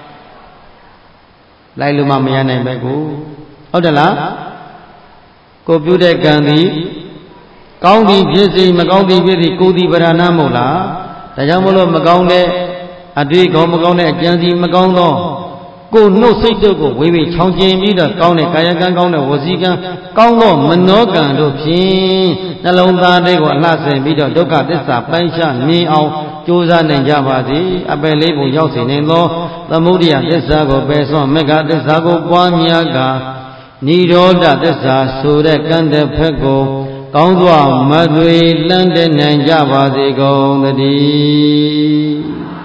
လိုက်လို့မှမရနိုင်ပဲကိုဟုတ်တယ်လားကိုပြုတဲ့ကံသည်ကောင်းသည်ဖြစ်စေမကောင်းသည်ဖြစ်စေကိုယ်သည်ဗရဏမဟုတ်လားဒါကြောင့်မလို့မကောင်းတဲ့အတွေ့ကောင်းမကောင်းတဲ့အကြံစီမကောင်းသောကိုနှုတ်စိတ်တို့ကိုဝေဝေချောင်းကျင်ပြီးတော့ကောင်းတဲ့ကာယကံကောင်းတဲ့ဝစီကံကောင်းသောမနောကံတို့ဖြင့်နှလုံးသားတွေကိုအလှဆင်ပြီးတော့ဒုက္ခသစ္စာပိုင်းခြားမြင်အောင်ကြိုးစားနိုင်ကြပါစေအပယ်လေးပုံရောက်စေနိုင်သောသမုဒိယသစ္စာကိုပယ်စွန့်မေဃသစ္စာကိုပွားများကာနိရောဓသစ္စာဆိုတဲ့ကံတဲ့ဖက်ကိုကောင်းစွာမသွေလန်းတဲ့နိုင်ကြပါစေကုန်သတည်း